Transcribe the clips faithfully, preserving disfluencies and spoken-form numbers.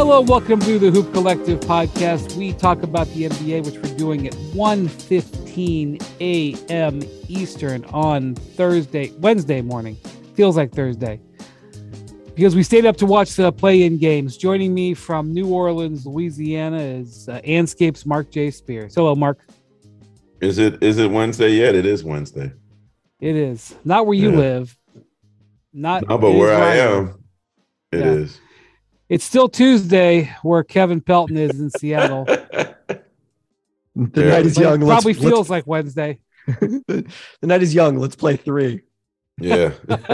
Hello, welcome to the Hoop Collective podcast. We talk about the N B A, which we're doing at one fifteen a.m. Eastern on Thursday, Wednesday morning. Feels like Thursday. Because we stayed up to watch the play-in games. Joining me from New Orleans, Louisiana is uh, Anscape's Mark J. Spears. Hello, Mark. Is it is it Wednesday yet? It is Wednesday. It is. Not where you yeah. live. Not No, but where I am, live. it yeah. is. It's still Tuesday where Kevin Pelton is in Seattle. The night is young. Let's, probably let's, feels let's, like Wednesday. the, the night is young. Let's play three. Yeah.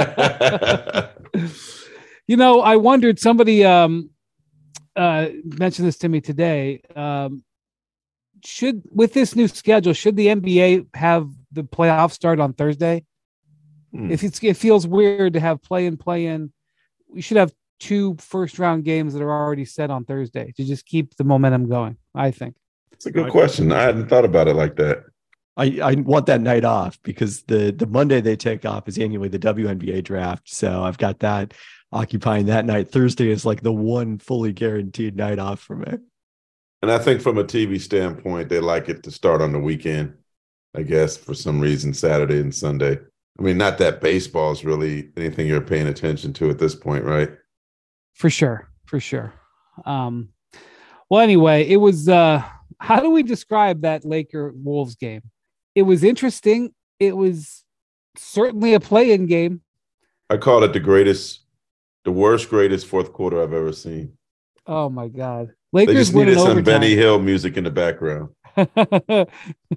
You know, I wondered, somebody um, uh, mentioned this to me today. Um, should, with this new schedule, should the N B A have the playoffs start on Thursday? Hmm. If it's, it feels weird to have play in, play in, we should have two first round games that are already set on Thursday to just keep the momentum going, I think. It's a good question. I hadn't thought about it like that. I, I want that night off because the, the Monday they take off is annually the W N B A draft. So I've got that occupying that night. Thursday is like the one fully guaranteed night off for me. And I think from a T V standpoint, they like it to start on the weekend, I guess, for some reason, Saturday and Sunday. I mean, not that baseball is really anything you're paying attention to at this point, right? For sure. For sure. Um, well, anyway, it was, uh, how do we describe that Laker Wolves game? It was interesting. It was certainly a play-in game. I called it the greatest, the worst, greatest fourth quarter I've ever seen. Oh my God. Lakers they just needed some overtime. Benny Hill music in the background. I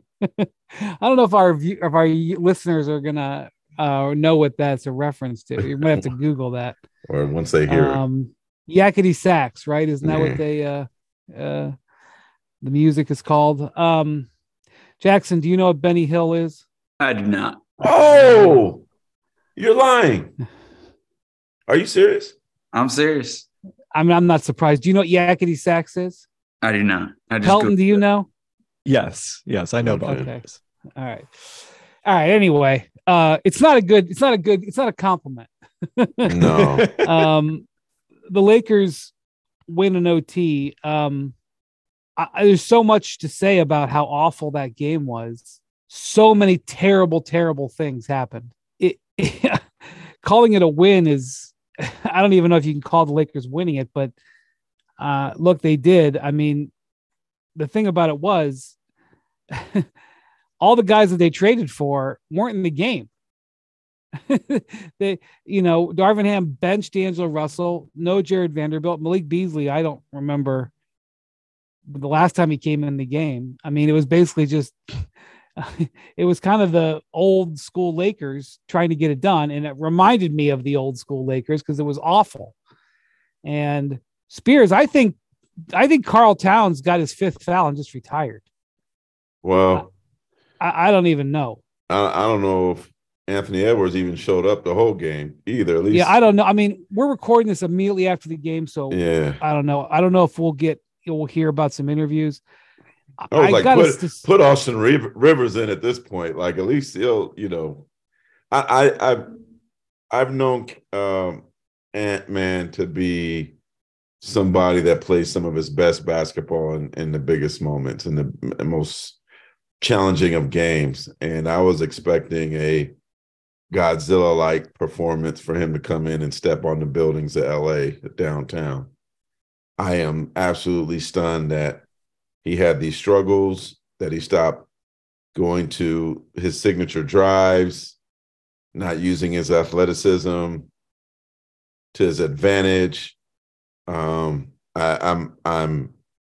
don't know if our view, if our listeners are gonna uh, know what that's a reference to. You might have to Google that. Or once they hear um, it. Yakety Sax, right? Isn't that yeah. what they uh, uh, the music is called? Um, Jackson, do you know what Benny Hill is? I do not. Oh, you're lying. Are you serious? I'm serious. I'm I'm not surprised. Do you know what Yakety Sax is? I do not. I just Pelton, do you know? Yes. Yes, I know about okay. it. All right. All right. Anyway, uh, it's not a good, it's not a good, it's not a compliment. No. um, the Lakers win an O T. Um, I, there's so much to say about how awful that game was. So many terrible, terrible things happened. It, it calling it a win is, I don't even know if you can call the Lakers winning it, but uh, look, they did. I mean, the thing about it was all the guys that they traded for weren't in the game. they, you know, Darvin Ham benched D'Angelo Russell, no Jared Vanderbilt, Malik Beasley. I don't remember the last time he came in the game. I mean, it was basically just, it was kind of the old school Lakers trying to get it done. And it reminded me of the old school Lakers because it was awful. And Spears, I think, I think Karl Towns got his fifth foul and just retired. Well, I, I don't even know. I, I don't know if Anthony Edwards even showed up the whole game either. At least, yeah, I don't know. I mean, we're recording this immediately after the game, so yeah, I don't know. I don't know if we'll get we'll hear about some interviews. I was I like, gotta put, st- put Austin Rivers in at this point. Like, at least he'll, you know, I, I I've I've known um, Ant-Man to be somebody that plays some of his best basketball in, in the biggest moments, in the most challenging of games, and I was expecting a Godzilla-like performance for him to come in and step on the buildings of L A downtown. I am absolutely stunned that he had these struggles, that he stopped going to his signature drives, not using his athleticism to his advantage. Um, I, I'm, I'm,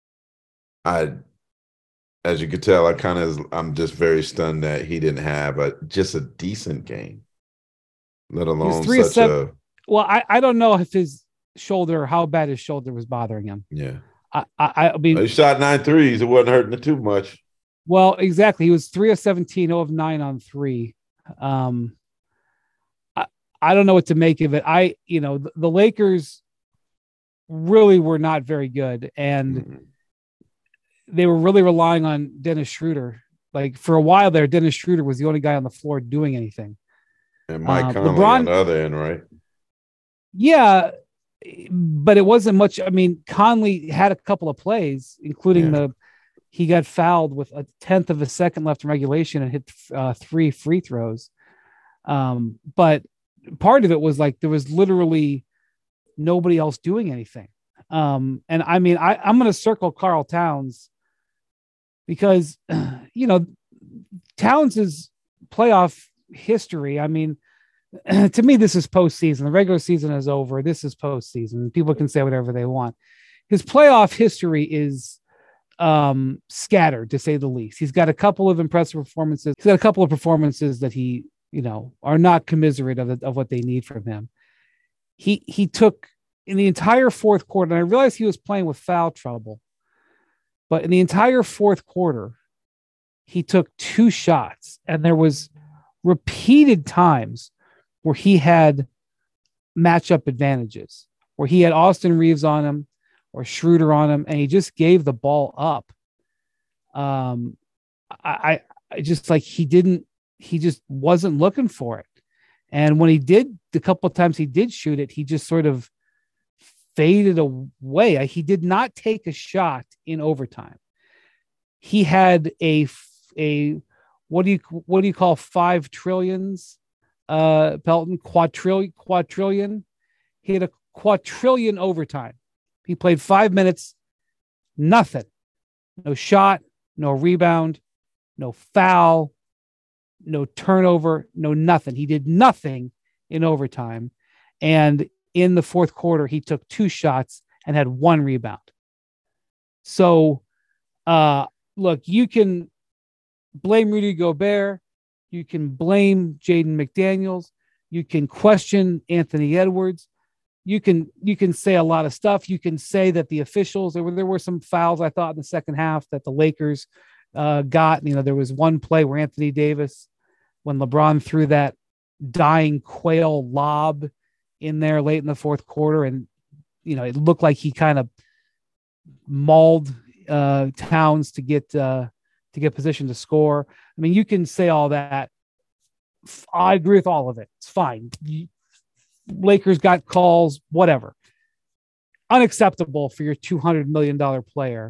I, as you could tell, I kind of, I'm just very stunned that he didn't have a just a decent game. Let alone three such seven, a well, I, I don't know if his shoulder, how bad his shoulder was bothering him. yeah. I I, I mean, he shot nine threes. It wasn't hurting it too much. Well, exactly. He was three of seventeen, zero of nine on three. Um, I I don't know what to make of it. I you know the, the Lakers really were not very good, and mm-hmm. they were really relying on Dennis Schroeder. Like for a while there, Dennis Schroeder was the only guy on the floor doing anything. And Mike uh, Conley LeBron, on the other end, right? Yeah, but it wasn't much. I mean, Conley had a couple of plays, including yeah. the he got fouled with a tenth of a second left in regulation and hit uh, three free throws. Um, but part of it was like there was literally nobody else doing anything. Um, and I mean, I, I'm going to circle Karl Towns because, you know, Towns' playoff history. I mean, to me, this is postseason. The regular season is over. This is postseason. People can say whatever they want. His playoff history is um, scattered, to say the least. He's got a couple of impressive performances. He's got a couple of performances that he, you know, are not commiserate of, the, of what they need from him. He he took in the entire fourth quarter, and I realized he was playing with foul trouble, but in the entire fourth quarter, he took two shots, and there was repeated times where he had matchup advantages, where he had Austin Reeves on him or Schroeder on him, and he just gave the ball up. Um, I, I just like he didn't, he just wasn't looking for it. And when he did, the couple of times he did shoot it, he just sort of faded away. He did not take a shot in overtime. He had a, a, what do you, what do you call five trillions? Uh, Pelton quadrillion, quadrillion. He had a quadrillion overtime. He played five minutes, nothing, no shot, no rebound, no foul, no turnover, no nothing. He did nothing in overtime. And in the fourth quarter, he took two shots and had one rebound. So, uh, look, you can blame Rudy Gobert. You can blame Jaden McDaniels. You can question Anthony Edwards. You can you can say a lot of stuff. You can say that the officials, there were, there were some fouls, I thought, in the second half that the Lakers uh, got. You know, there was one play where Anthony Davis, when LeBron threw that dying quail lob in there late in the fourth quarter, and, you know, it looked like he kind of mauled uh, Towns to get uh, to get position to score. I mean, you can say all that. I agree with all of it. It's fine. You, Lakers got calls, whatever. Unacceptable for your two hundred million dollars player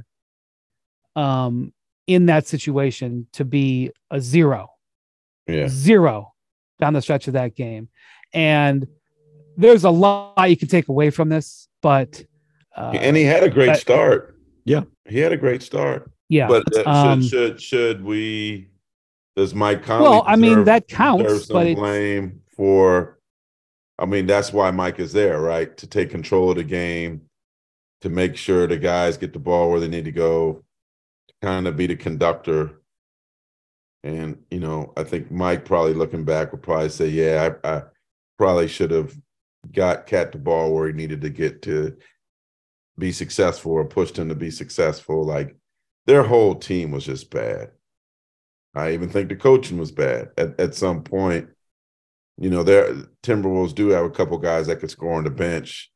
um, in that situation to be a zero. Yeah. Zero down the stretch of that game. And there's a lot you can take away from this, but uh, and he had a great but, start. Yeah. He had a great start. Yeah. But uh, um, should should should we does Mike Conley well, I mean, deserve, that counts, deserve some but it's, blame for I mean, that's why Mike is there, right? To take control of the game, to make sure the guys get the ball where they need to go, to kind of be the conductor. And, you know, I think Mike, probably looking back, would probably say, yeah, I, I probably should have got Cat the ball where he needed to get to be successful, or pushed him to be successful. Like, their whole team was just bad. I even think the coaching was bad at, at some point. You know, their Timberwolves do have a couple guys that could score on the bench.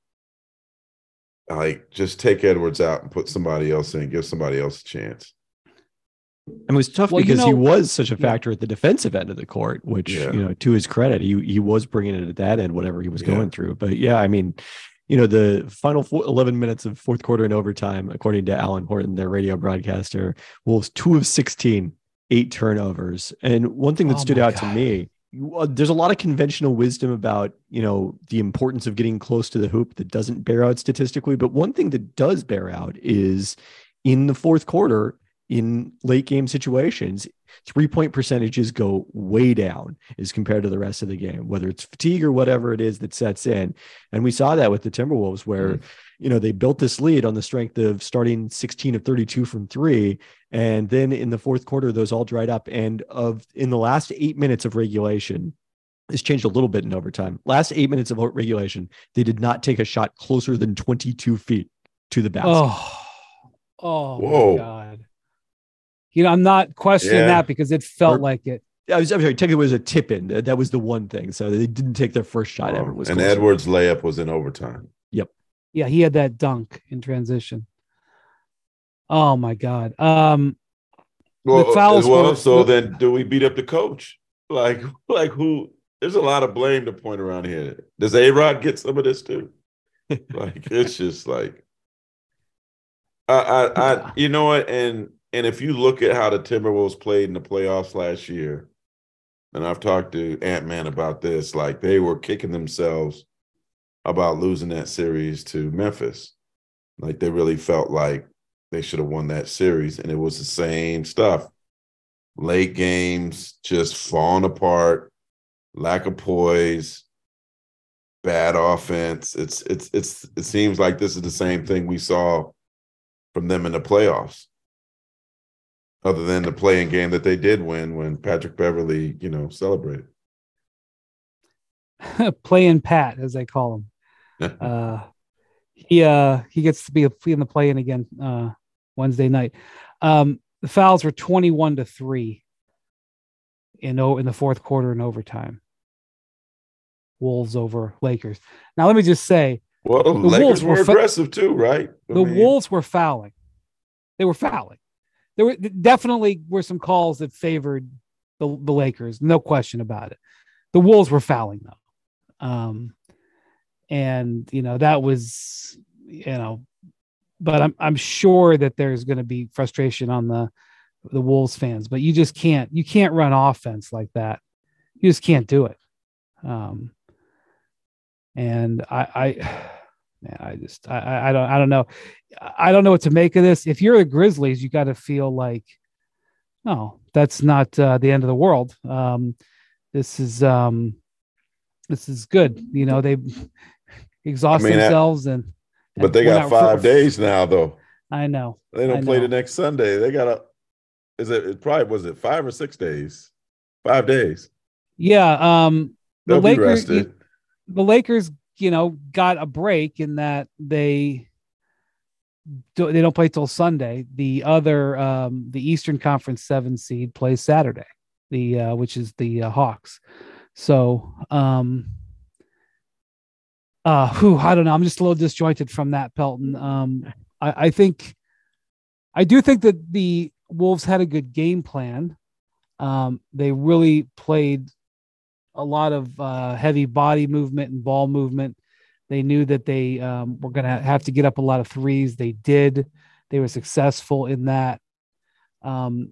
Like, just take Edwards out and put somebody else in, give somebody else a chance. And it was tough well, because you know, he was such a factor yeah. at the defensive end of the court, which, yeah. you know, to his credit, he he was bringing it at that end, whatever he was yeah. going through. But yeah, I mean, you know, the final four, eleven minutes of fourth quarter and overtime, according to Alan Horton, their radio broadcaster, Wolves two of sixteen, eight turnovers. And one thing that oh stood out God. to me, there's a lot of conventional wisdom about, you know, the importance of getting close to the hoop that doesn't bear out statistically. But one thing that does bear out is in the fourth quarter, in late game situations, three point percentages go way down as compared to the rest of the game, whether it's fatigue or whatever it is that sets in. And we saw that with the Timberwolves where, mm. you know, they built this lead on the strength of starting sixteen of thirty-two from three. And then in the fourth quarter, those all dried up. And of in the last eight minutes of regulation, this changed a little bit in overtime. Last eight minutes of regulation, they did not take a shot closer than twenty-two feet to the basket. Oh, oh Whoa. my God. You know, I'm not questioning yeah. that because it felt or, like it. I was I'm sorry, technically it was a tip in. That was the one thing. So they didn't take their first shot oh, ever. Was and closer. Edwards' layup was in overtime. Yep. Yeah, he had that dunk in transition. Oh my God. Um well, the fouls well were, so then do we beat up the coach? Like, like who there's a lot of blame to point around here. Does A-Rod get some of this too? Like it's just like I, I, I, you know what, and and if you look at how the Timberwolves played in the playoffs last year, and I've talked to Ant-Man about this, like they were kicking themselves about losing that series to Memphis. Like they really felt like they should have won that series, and it was the same stuff. Late games just falling apart, lack of poise, bad offense. It's it's it's it seems like this is the same thing we saw from them in the playoffs, other than the playing game that they did win when Patrick Beverly, you know, celebrated. Playing Pat, as they call him. uh, he uh, he gets to be in the play-in again uh, Wednesday night. Um, the fouls were twenty-one to three in in the fourth quarter in overtime. Wolves over Lakers. Now, let me just say, well, the Lakers were, were fa- aggressive too, right? I the mean, Wolves were fouling. They were fouling. There were definitely were some calls that favored the, the Lakers, no question about it. The Wolves were fouling though, um, and you know that was you know, but I'm I'm sure that there's going to be frustration on the the Wolves fans. But you just can't you can't run offense like that. You just can't do it. Um, and I, I, man, I just I I don't I don't know. I don't know what to make of this. If you're the Grizzlies, you got to feel like, no, that's not uh, the end of the world. Um, this is um, this is good. You know, they exhaust I mean, themselves, and, and but they got five for, days now, though. I know they don't I play know. the next Sunday. They got a. Is it, it probably was it five or six days? Five days. Yeah. Um, the They'll Lakers. Be rested. The Lakers, you know, got a break in that they. They don't play till Sunday. The other, um, the Eastern Conference seven seed plays Saturday, the uh, which is the uh, Hawks. So, um, uh, whew, I don't know. I'm just a little disjointed from that, Pelton. Um, I, I think, I do think that the Wolves had a good game plan. Um, they really played a lot of uh, heavy body movement and ball movement. They knew that they um, were going to have to get up a lot of threes. They did. They were successful in that. Um,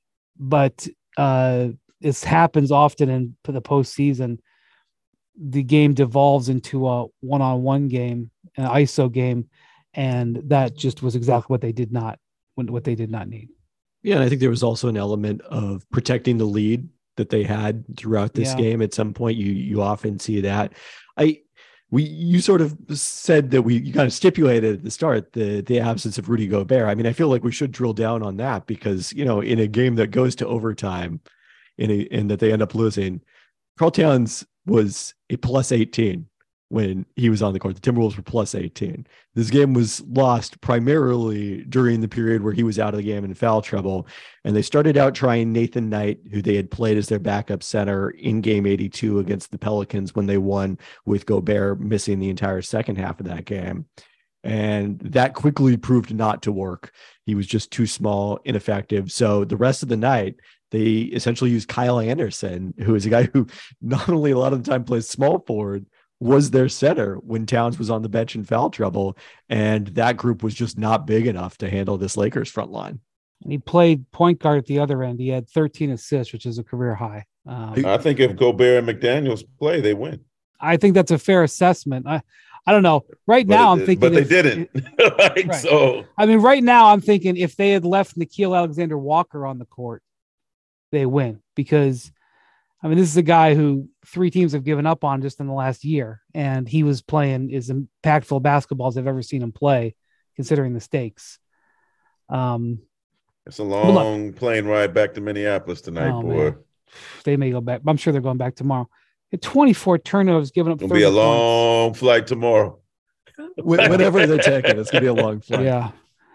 but uh, this happens often in the postseason. The game devolves into a one-on-one game, an I S O game, and that just was exactly what they did not, what they did not need. Yeah, and I think there was also an element of protecting the lead that they had throughout this yeah. game. At some point, you you often see that. I. We, you sort of said that we, you kind of stipulated at the start the the absence of Rudy Gobert. I mean, I feel like we should drill down on that because, you know, in a game that goes to overtime in a, and that they end up losing, Karl Towns was a plus eighteen when he was on the court. The Timberwolves were plus eighteen. This game was lost primarily during the period where he was out of the game in foul trouble. And they started out trying Nathan Knight, who they had played as their backup center in game eighty-two against the Pelicans when they won, with Gobert missing the entire second half of that game. And that quickly proved not to work. He was just too small, ineffective. So the rest of the night, they essentially used Kyle Anderson, who is a guy who not only a lot of the time plays small forward, was their center when Towns was on the bench in foul trouble. And that group was just not big enough to handle this Lakers front line. And he played point guard at the other end. He had thirteen assists, which is a career high. Um, I think if Gobert and McDaniels play, they win. I think that's a fair assessment. I, I don't know. Right but now, it, I'm thinking, but they if, didn't. like, right. So, I mean, right now, I'm thinking if they had left Nickeil Alexander-Walker on the court, they win, because I mean, this is a guy who three teams have given up on just in the last year, and he was playing as impactful basketball as I've ever seen him play, considering the stakes. Um, it's a long look, plane ride back to Minneapolis tonight, oh, boy. Man. They may go back. I'm sure they're going back tomorrow. At twenty-four turnovers, giving up. It'll be a long points. flight tomorrow. Whenever they're taking, it's going to be a long flight. Yeah.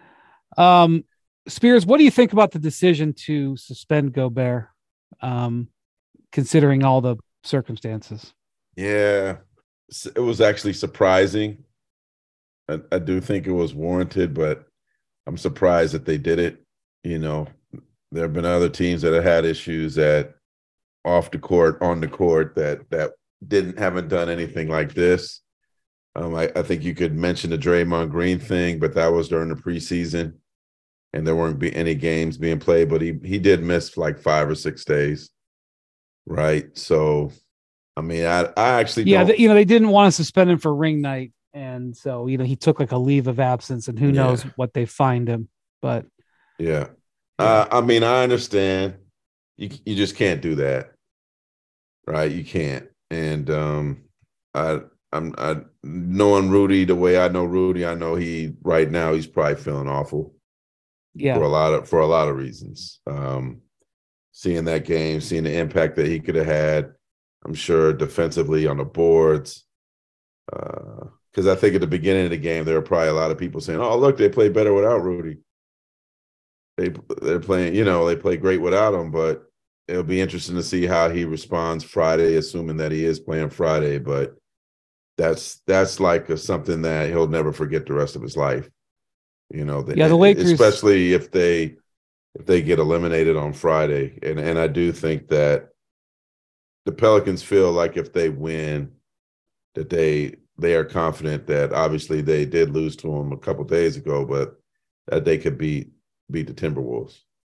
Um, Spears, what do you think about the decision to suspend Gobert? Um, considering all the circumstances. Yeah, it was actually surprising. I, I do think it was warranted, but I'm surprised that they did it. You know, there have been other teams that have had issues at off the court, on the court that that didn't haven't done anything like this. Um, I, I think you could mention the Draymond Green thing, but that was during the preseason, and there weren't be any games being played. But he he did miss like five or six days, right? So, I mean, I I actually Yeah, don't. the, you know, they didn't want to suspend him for ring night, and so you know he took like a leave of absence, and who Yeah. knows what they fined him. But Yeah, yeah. uh, I mean, I understand. You you just can't do that, right? You can't. And um, I I'm I knowing Rudy the way I know Rudy, I know he right now he's probably feeling awful yeah, for a lot of for a lot of reasons. Um, seeing that game, seeing the impact that he could have had, I'm sure defensively on the boards. Because uh, I think at the beginning of the game, there were probably a lot of people saying, "Oh, look, they play better without Rudy. They they're playing, you know, they play great without him." But it'll be interesting to see how he responds Friday, assuming that he is playing Friday. But that's that's like a, something that he'll never forget the rest of his life. You know, the, yeah. The Lakers, especially if they if they get eliminated on Friday, and and I do think that the Pelicans feel like if they win, that they they are confident that obviously they did lose to them a couple days ago, but that they could beat beat the Timberwolves.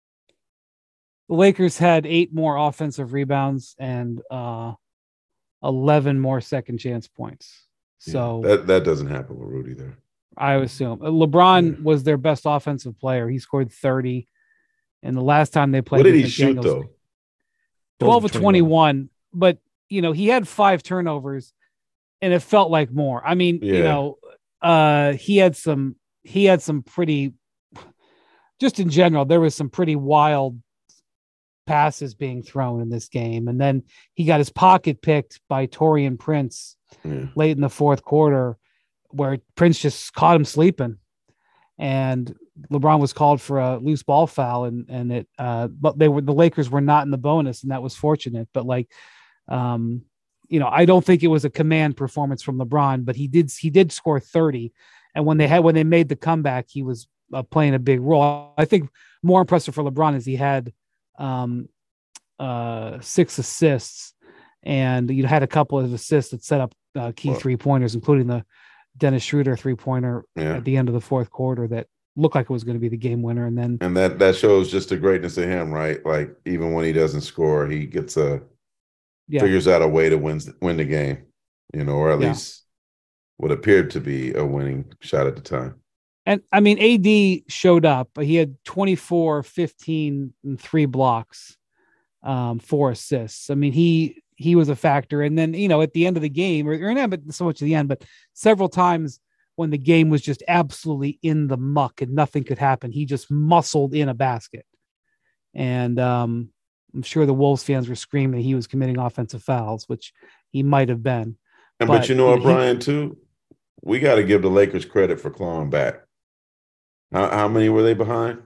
the Lakers had eight more offensive rebounds and uh, eleven more second chance points. So yeah, that that doesn't happen with Rudy there. I assume LeBron Yeah. was their best offensive player. He scored thirty, and the last time they played, What did with he shoot McDaniels, though? twelve of twenty-one. But you know, he had five turnovers, and it felt like more. I mean, Yeah. you know, uh, he had some he had some pretty. Just in general, there was some pretty wild passes being thrown in this game, and then he got his pocket picked by Taurean Prince Yeah. late in the fourth quarter, where Prince just caught him sleeping, and LeBron was called for a loose ball foul, and and it, uh, but they were the Lakers were not in the bonus, and that was fortunate. But like, um, you know, I don't think it was a command performance from LeBron, but he did he did score thirty, and when they had when they made the comeback, he was uh, playing a big role. I think more impressive for LeBron is he had um, uh, six assists, and you had a couple of assists that set up uh, key Well, three pointers, including the Dennis Schroeder three pointer yeah. at the end of the fourth quarter that looked like it was going to be the game winner. And then, And that that shows just the greatness of him, right? Like even when he doesn't score, he gets a yeah, figures out a way to win win the game, you know, or at Yeah. least what appeared to be a winning shot at the time. and I mean, A D showed up, but he had twenty-four, fifteen, and three blocks, um, four assists. I mean, he he was a factor. And then, you know, at the end of the game, or, or not but so much at the end, but several times when the game was just absolutely in the muck and nothing could happen, he just muscled in a basket. And um, I'm sure the Wolves fans were screaming he was committing offensive fouls, which he might have been. And but, But, you know what, you know, he- Brian, too? We got to give the Lakers credit for clawing back. How, how many were they behind?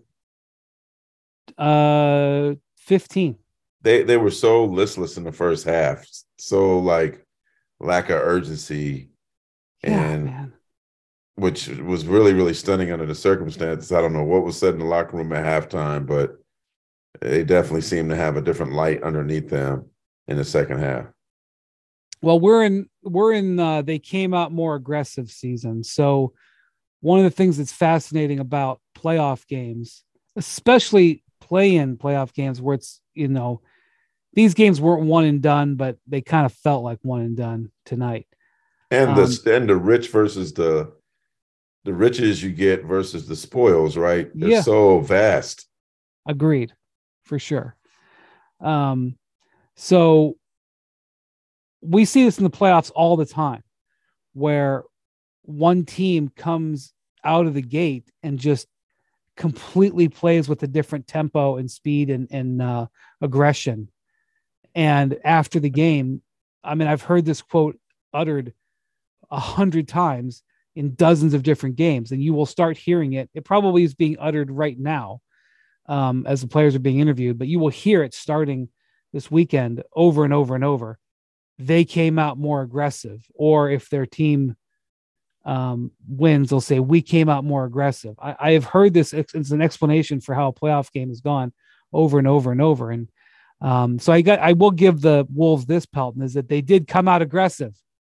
Uh, fifteen. They they were so listless in the first half, so like lack of urgency, Yeah, and man. which was really really stunning under the circumstances. I don't know what was said in the locker room at halftime, but they definitely seemed to have a different light underneath them in the second half. Well, we're in we're in uh, they came out more aggressive season. So one of the things that's fascinating about playoff games, especially play-in playoff games where it's, you know, these games weren't one and done, but they kind of felt like one and done tonight. And Um, the and the rich versus the the riches you get versus the spoils, right? They're Yeah. so vast. Agreed, for sure. Um, so we see this in the playoffs all the time, where one team comes out of the gate and just completely plays with a different tempo and speed and, and uh, aggression. And after the game, I mean, I've heard this quote uttered a hundred times in dozens of different games, and you will start hearing it. It probably is being uttered right now um, as the players are being interviewed, but you will hear it starting this weekend over and over and over. They came out more aggressive, or if their team um, wins, they'll say, we came out more aggressive. I, I have heard this. It's an explanation for how a playoff game has gone over and over and over. And um, so I got, I will give the Wolves this, Pelton, is that they did come out aggressive.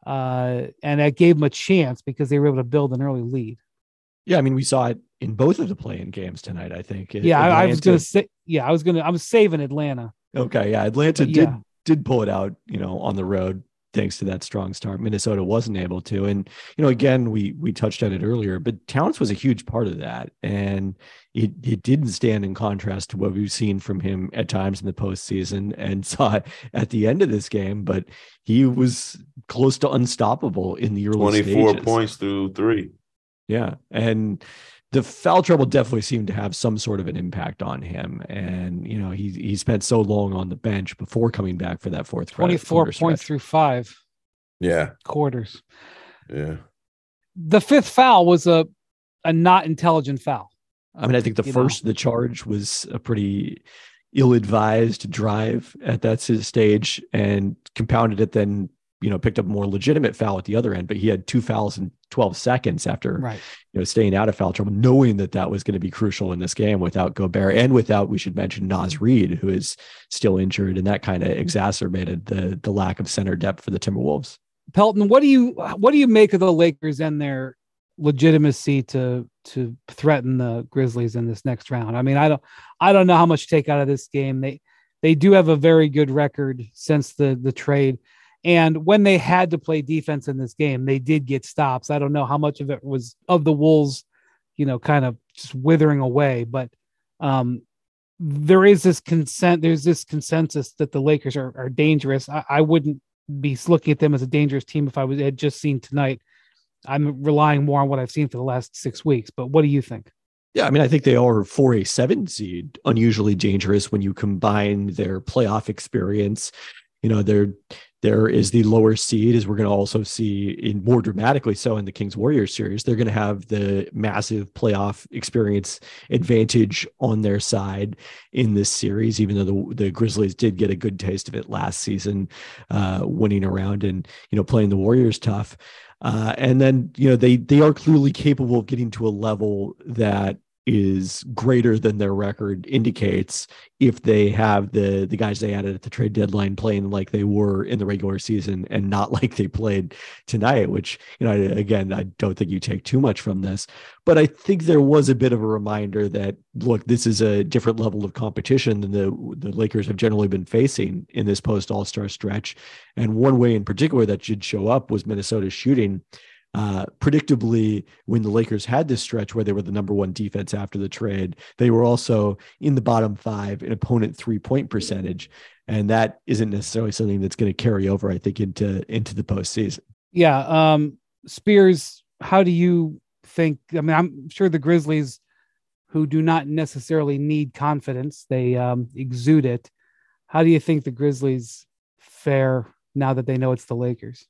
Uh, and that gave them a chance because they were able to build an early lead. Yeah, I mean, we saw it in both of the play-in games tonight, I think. Yeah, Atlanta, I was going to say, yeah, I was going to, I'm saving Atlanta. Okay, yeah, Atlanta But yeah. did did pull it out, you know, on the road thanks to that strong start. Minnesota wasn't able to. And, you know, again, we we touched on it earlier, but Towns was a huge part of that. And it, it didn't stand in contrast to what we've seen from him at times in the postseason and saw it at the end of this game. But he was close to unstoppable in the early twenty-four stages. points through three. Yeah. And the foul trouble definitely seemed to have some sort of an impact on him. And, you know, he he spent so long on the bench before coming back for that fourth twenty-four points through five Yeah. quarters. Yeah. The fifth foul was a, a not intelligent foul. I mean, I think the You first, know. the charge was a pretty ill-advised drive at that stage and compounded it then, you know, picked up a more legitimate foul at the other end, but he had two fouls in twelve seconds after, Right. you know, staying out of foul trouble, knowing that that was going to be crucial in this game without Gobert and without, we should mention, Naz Reid, who is still injured. And that kind of exacerbated the the lack of center depth for the Timberwolves. Pelton, what do you, what do you make of the Lakers and their legitimacy to, to threaten the Grizzlies in this next round? I mean, I don't, I don't know how much to take out of this game. They, they do have a very good record since the, the trade. And when they had to play defense in this game, they did get stops. I don't know how much of it was of the Wolves, you know, kind of just withering away, but um, there is this consent. There's this consensus that the Lakers are, are dangerous. I, I wouldn't be looking at them as a dangerous team if I was had just seen tonight. I'm relying more on what I've seen for the last six weeks, but what do you think? Yeah, I mean, I think they are for a seven seed unusually dangerous when you combine their playoff experience. You know, they're there is the lower seed, as we're going to also see in more dramatically so in the Kings Warriors series. They're going to have the massive playoff experience advantage on their side in this series, even though the, the Grizzlies did get a good taste of it last season, uh, winning around and, you know, playing the Warriors tough. Uh, and then, you know, they, they are clearly capable of getting to a level that is greater than their record indicates if they have the the guys they added at the trade deadline playing like they were in the regular season and not like they played tonight, which, you know, again, I don't think you take too much from this, but I think there was a bit of a reminder that, look, this is a different level of competition than the, the Lakers have generally been facing in this post All-Star stretch. And one way in particular that did show up was Minnesota's shooting. Uh, predictably, when the Lakers had this stretch where they were the number one defense after the trade, they were also in the bottom five in opponent three-point percentage. And that isn't necessarily something that's going to carry over, I think, into, into the postseason. Yeah. Um, Spears, how do you think? I mean, I'm sure the Grizzlies, who do not necessarily need confidence, they um, exude it. How do you think the Grizzlies fare now that they know it's the Lakers?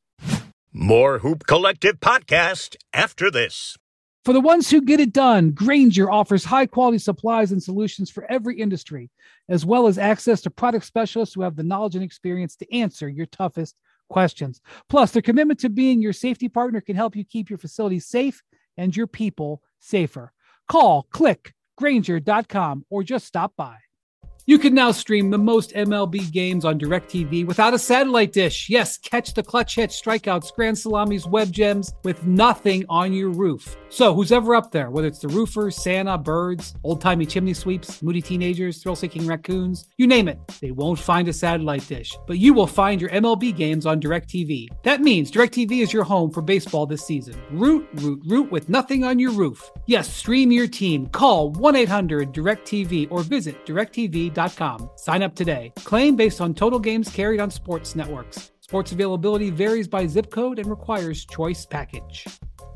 More Hoop Collective podcast after this. For the ones who get it done, Grainger offers high-quality supplies and solutions for every industry, as well as access to product specialists who have the knowledge and experience to answer your toughest questions. Plus, their commitment to being your safety partner can help you keep your facilities safe and your people safer. Call, click, Grainger dot com, or just stop by. You can now stream the most M L B games on DirecTV without a satellite dish. Yes, catch the clutch hits, strikeouts, grand salamis, web gems with nothing on your roof. So who's ever up there, whether it's the roofers, Santa, birds, old-timey chimney sweeps, moody teenagers, thrill-seeking raccoons, you name it, they won't find a satellite dish. But you will find your M L B games on DirecTV. That means DirecTV is your home for baseball this season. Root, root, root with nothing on your roof. Yes, stream your team. Call one eight hundred direct T V or visit direct T V dot com. Sign up today. Claim based on total games carried on sports networks. Sports availability varies by zip code and requires choice package.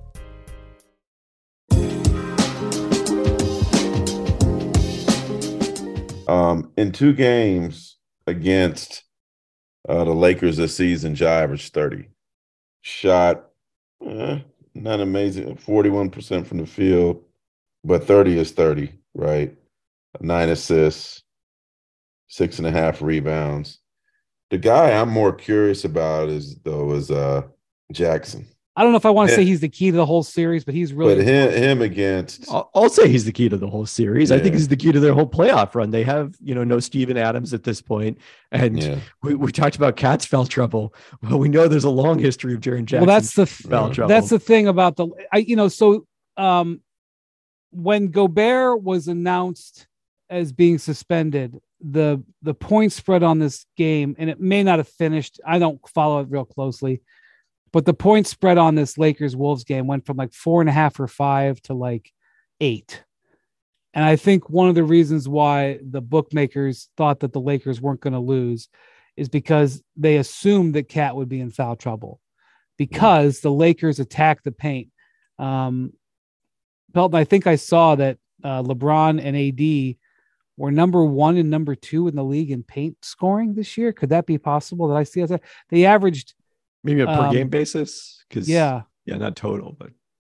Um, in two games against uh, the Lakers this season, Ja averaged thirty. Shot eh, not amazing, forty-one percent from the field, but thirty is thirty, right? Nine assists, six and a half rebounds. The guy I'm more curious about is though is uh, Jackson. I don't know if I want to Yeah. say he's the key to the whole series, but he's really But him, him against I'll, I'll say he's the key to the whole series. I think Yeah. he's the key to their whole playoff run. They have, you know, no Steven Adams at this point. And yeah. we, we talked about Cat's foul trouble. Well, we know there's a long history of Jaren Jackson. well, that's the foul Right. trouble. that's the thing about the I you know so um when Gobert was announced as being suspended, the the point spread on this game, and it may not have finished. I don't follow it real closely, but the point spread on this Lakers Wolves game went from like four and a half or five to like eight. And I think one of the reasons why the bookmakers thought that the Lakers weren't going to lose is because they assumed that Cat would be in foul trouble because the Lakers attacked the paint. Um, Pelton, I think I saw that uh, LeBron and A D were number one and number two in the league in paint scoring this year. Could that be possible? That I see that they averaged maybe a per um, game basis. Cause yeah, yeah, not total, but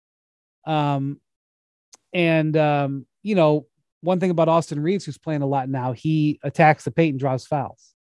um, and um, you know, one thing about Austin Reeves, who's playing a lot now, he attacks the paint and draws fouls.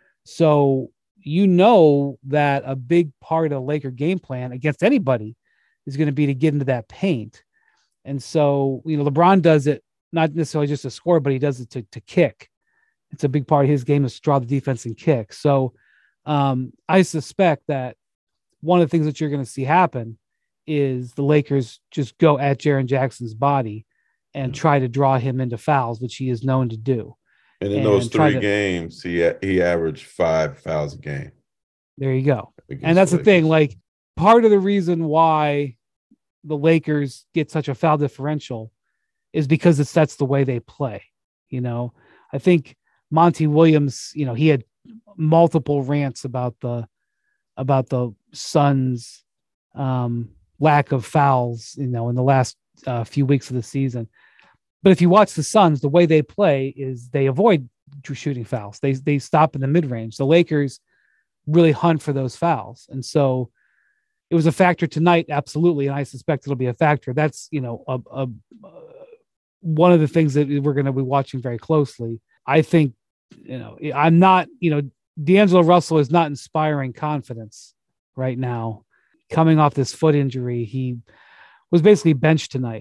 So you know that a big part of the Laker game plan against anybody is going to be to get into that paint. And so, you know, LeBron does it not necessarily just to score, but he does it to, to kick. It's a big part of his game is to draw the defense and kick. So um, I suspect that one of the things that you're going to see happen is the Lakers just go at Jaren Jackson's body and try to draw him into fouls, which he is known to do. And in and those try three to- games, he he averaged five fouls a game. There you go. against And that's the thing. Lakers. Like part of the reason why the Lakers get such a foul differential is because it's that's the way they play. You know, I think Monty Williams, you know, he had multiple rants about the about the Suns' um, lack of fouls, you know, in the last uh, few weeks of the season. But if you watch the Suns, the way they play is they avoid shooting fouls. They they stop in the mid range. The Lakers really hunt for those fouls, and so it was a factor tonight, absolutely, and I suspect it'll be a factor. That's you know a, a, uh, one of the things that we're going to be watching very closely. I think you know I'm not you know D'Angelo Russell is not inspiring confidence right now. Coming off this foot injury, he was basically benched tonight.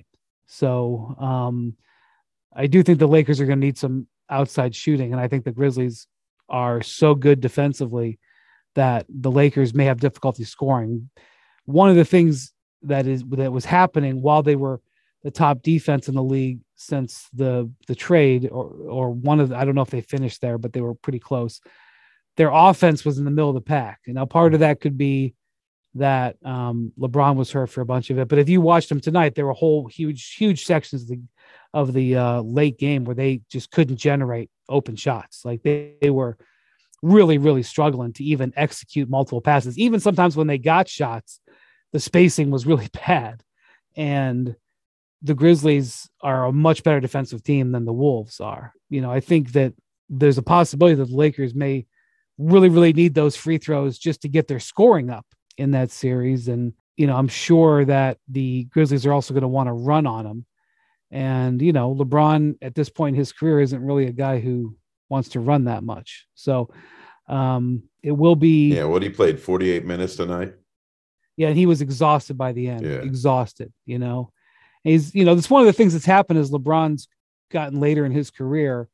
So um, I do think the Lakers are going to need some outside shooting, and I think the Grizzlies are so good defensively that the Lakers may have difficulty scoring. One of the things that is that was happening while they were the top defense in the league since the the trade, or or one of the, I don't know if they finished there, but they were pretty close. Their offense was in the middle of the pack, and now part of that could be that um, LeBron was hurt for a bunch of it. But if you watched them tonight, there were whole huge, huge sections of the, of the uh, late game where they just couldn't generate open shots. Like they, they were really, really struggling to even execute multiple passes. Even sometimes when they got shots, the spacing was really bad. And the Grizzlies are a much better defensive team than the Wolves are. You know, I think that there's a possibility that the Lakers may really, really need those free throws just to get their scoring up in that series. And, you know, I'm sure that the Grizzlies are also going to want to run on them. And, you know, LeBron at this point in his career isn't really a guy who wants to run that much. So um, it will be. Yeah, what he played forty-eight minutes tonight. Yeah, and he was exhausted by the end, Yeah. exhausted, you know. And he's, you know, that's one of the things that's happened as LeBron's gotten later in his career.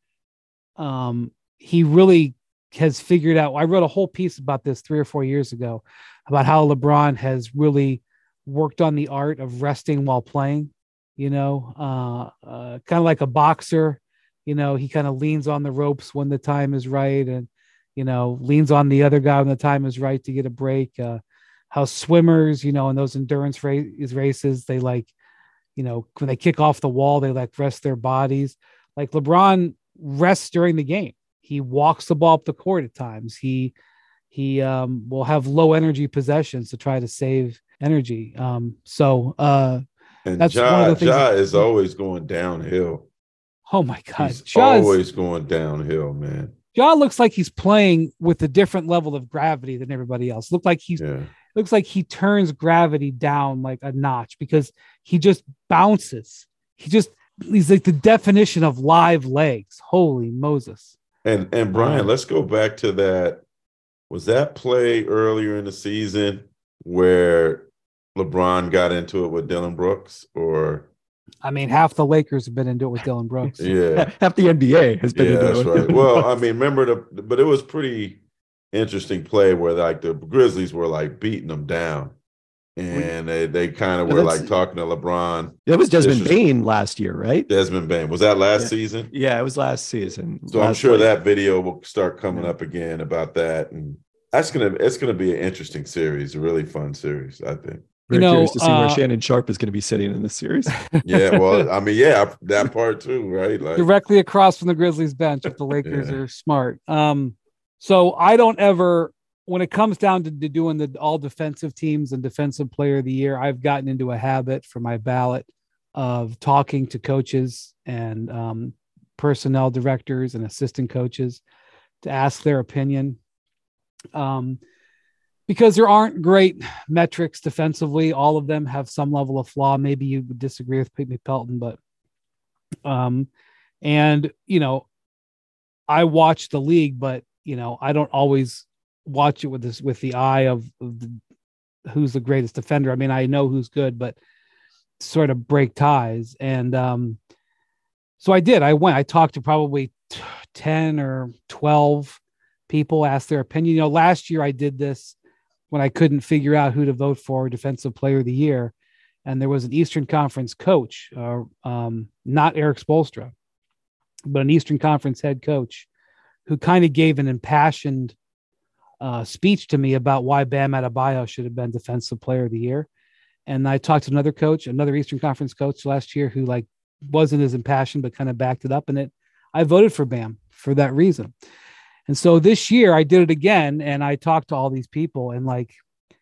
Um, he really has figured out. I wrote a whole piece about this three or four years ago about how LeBron has really worked on the art of resting while playing, you know, uh, uh, kind of like a boxer, you know, he kind of leans on the ropes when the time is right and, you know, leans on the other guy when the time is right to get a break. Uh, how swimmers, you know, in those endurance race, races, they like, you know, when they kick off the wall, they like rest their bodies. Like LeBron rests during the game. He walks the ball up the court at times. He he um, will have low energy possessions to try to save energy. Um, so uh, And That's one Ja, of the things Ja that- is always going downhill. oh my God, He's Ja's, always going downhill, man. Ja looks like he's playing with a different level of gravity than everybody else. Look like he's Yeah. looks like he turns gravity down like a notch because he just bounces. He just he's like the definition of live legs. Holy Moses. And and Brian, Um, let's go back to that. Was that play earlier in the season where LeBron got into it with Dylan Brooks, or I mean, half the Lakers have been into it with Dylan Brooks. yeah, Half the N B A has been yeah, into that's it. right. Well, I mean, remember the, but it was pretty interesting play where like the Grizzlies were like beating them down, and they they kind of Yeah, were that's- like talking to LeBron. That was Desmond This was- Bain last year, right? Desmond Bain, was that last Yeah. season? Yeah, it was last season. So I'm Last sure play. that video will start coming Yeah. up again about that, and that's gonna it's gonna be an interesting series, a really fun series, I think. Very You know, curious to see where uh, Shannon Sharp is going to be sitting in this series. Yeah, well, I mean, yeah, that part too, right? Like, Directly across from the Grizzlies bench if the Lakers Yeah. are smart. Um, so I don't ever, when it comes down to, to doing the all defensive teams and defensive player of the year, I've gotten into a habit for my ballot of talking to coaches and um, personnel directors and assistant coaches to ask their opinion. Um, because there aren't great metrics defensively. All of them have some level of flaw. Maybe you would disagree with Pete Pelton, but, um, and, you know, I watch the league, but, you know, I don't always watch it with this, with the eye of, of the, who's the greatest defender. I mean, I know who's good, but sort of break ties. And, um, so I did, I went, I talked to probably ten or twelve people, asked their opinion. You know, last year I did this when I couldn't figure out who to vote for defensive player of the year. And there was an Eastern Conference coach, uh, um, not Eric Spoelstra, but an Eastern Conference head coach who kind of gave an impassioned uh, speech to me about why Bam Adebayo should have been defensive player of the year. And I talked to another coach, another Eastern Conference coach last year who like wasn't as impassioned, but kind of backed it up. And it, I voted for Bam for that reason. And so this year I did it again, and I talked to all these people, and like